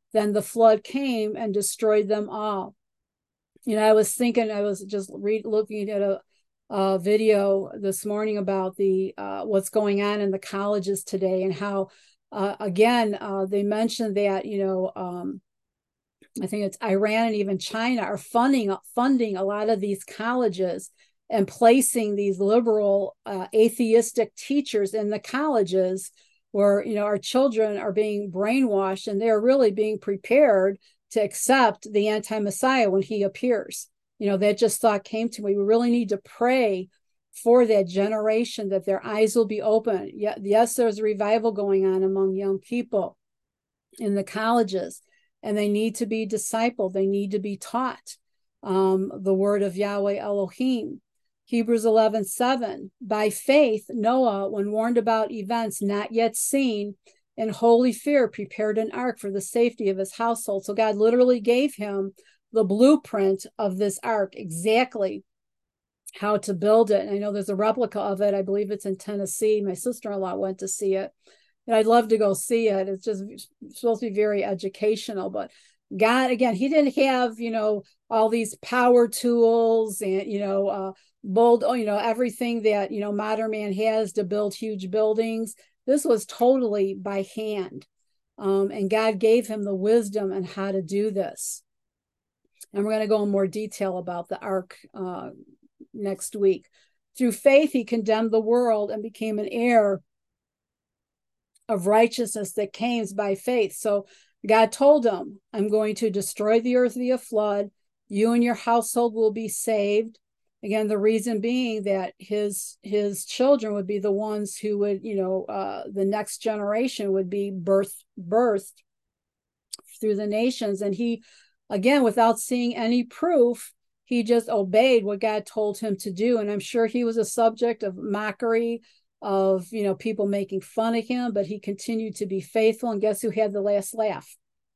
then the flood came and destroyed them all. You know, I was thinking, I was just read, looking at a, a video this morning about the uh, what's going on in the colleges today, and how, uh, again, uh, they mentioned that, you know, um, I think it's Iran and even China are funding funding a lot of these colleges and placing these liberal uh, atheistic teachers in the colleges, where, you know, our children are being brainwashed and they're really being prepared to accept the anti-Messiah when he appears. You know, that just thought came to me. We really need to pray for that generation, that their eyes will be open. Yes, there's a revival going on among young people in the colleges, and they need to be discipled. They need to be taught um, the word of Yahweh Elohim. Hebrews eleven seven, by faith, Noah, when warned about events not yet seen, in holy fear prepared an ark for the safety of his household. So God literally gave him the blueprint of this ark, exactly how to build it. And I know there's a replica of it. I believe it's in Tennessee. My sister-in-law went to see it, and I'd love to go see it. It's just supposed to be very educational. But God, again, he didn't have, you know, all these power tools and, you know, uh, bold, you know, everything that, you know, modern man has to build huge buildings. This was totally by hand. Um, and God gave him the wisdom on how to do this. And we're going to go in more detail about the ark uh, next week. Through faith, he condemned the world and became an heir of righteousness that came by faith. So God told him, I'm going to destroy the earth via flood. You and your household will be saved. Again, the reason being that his his children would be the ones who would, you know, uh, the next generation would be birthed, birthed through the nations. And he, again, without seeing any proof, he just obeyed what God told him to do. And I'm sure he was a subject of mockery, of, you know, people making fun of him, but he continued to be faithful. And guess who had the last laugh?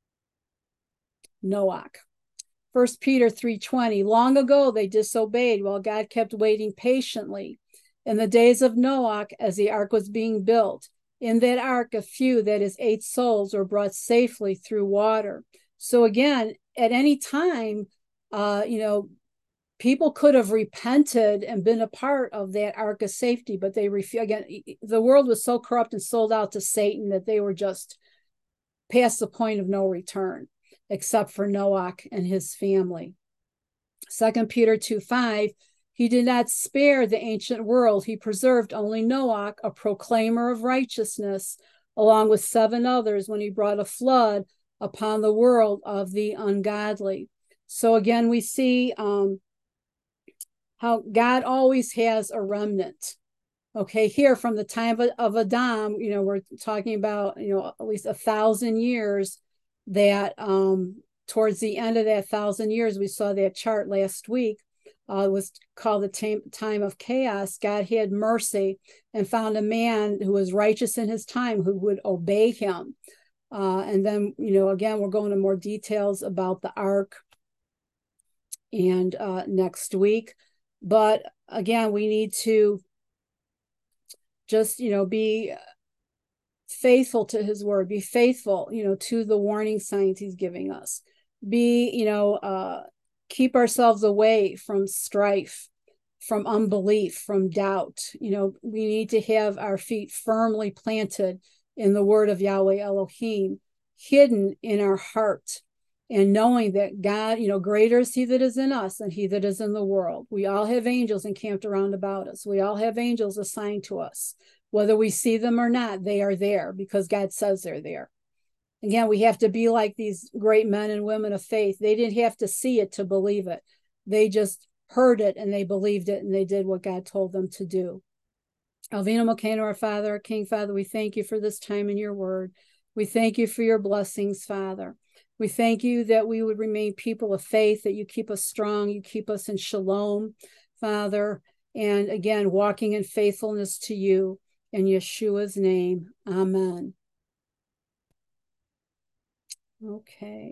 Noah. First Peter three twenty, long ago they disobeyed while God kept waiting patiently. In the days of Noah, as the ark was being built, in that ark a few, that is eight souls, were brought safely through water. So again, at any time, uh, you know, people could have repented and been a part of that ark of safety, but they refused. Again, the world was so corrupt and sold out to Satan that they were just past the point of no return, except for Noah and his family. Second Peter two five, he did not spare the ancient world. He preserved only Noah, a proclaimer of righteousness, along with seven others, when he brought a flood upon the world of the ungodly. So again, we see um, how God always has a remnant. Okay, here from the time of, of Adam, you know, we're talking about, you know, at least a thousand years, that um, towards the end of that thousand years, we saw that chart last week, uh, was called the time, time of chaos. God had mercy and found a man who was righteous in his time, who would obey him. Uh, and then, you know, again, we're going into more details about the ark and uh, next week. But again, we need to just, you know, be faithful to his word, be faithful, you know, to the warning signs he's giving us, be, you know, uh, keep ourselves away from strife, from unbelief, from doubt. You know, we need to have our feet firmly planted in the word of Yahweh Elohim, hidden in our heart, and knowing that God, you know, greater is he that is in us than he that is in the world. We all have angels encamped around about us. We all have angels assigned to us. Whether we see them or not, they are there because God says they're there. Again, we have to be like these great men and women of faith. They didn't have to see it to believe it. They just heard it and they believed it, and they did what God told them to do. Alvino Mokano, our Father, our King, Father, we thank you for this time in your word. We thank you for your blessings, Father. We thank you that we would remain people of faith, that you keep us strong, you keep us in shalom, Father, and again, walking in faithfulness to you. In Yeshua's name, amen. Okay.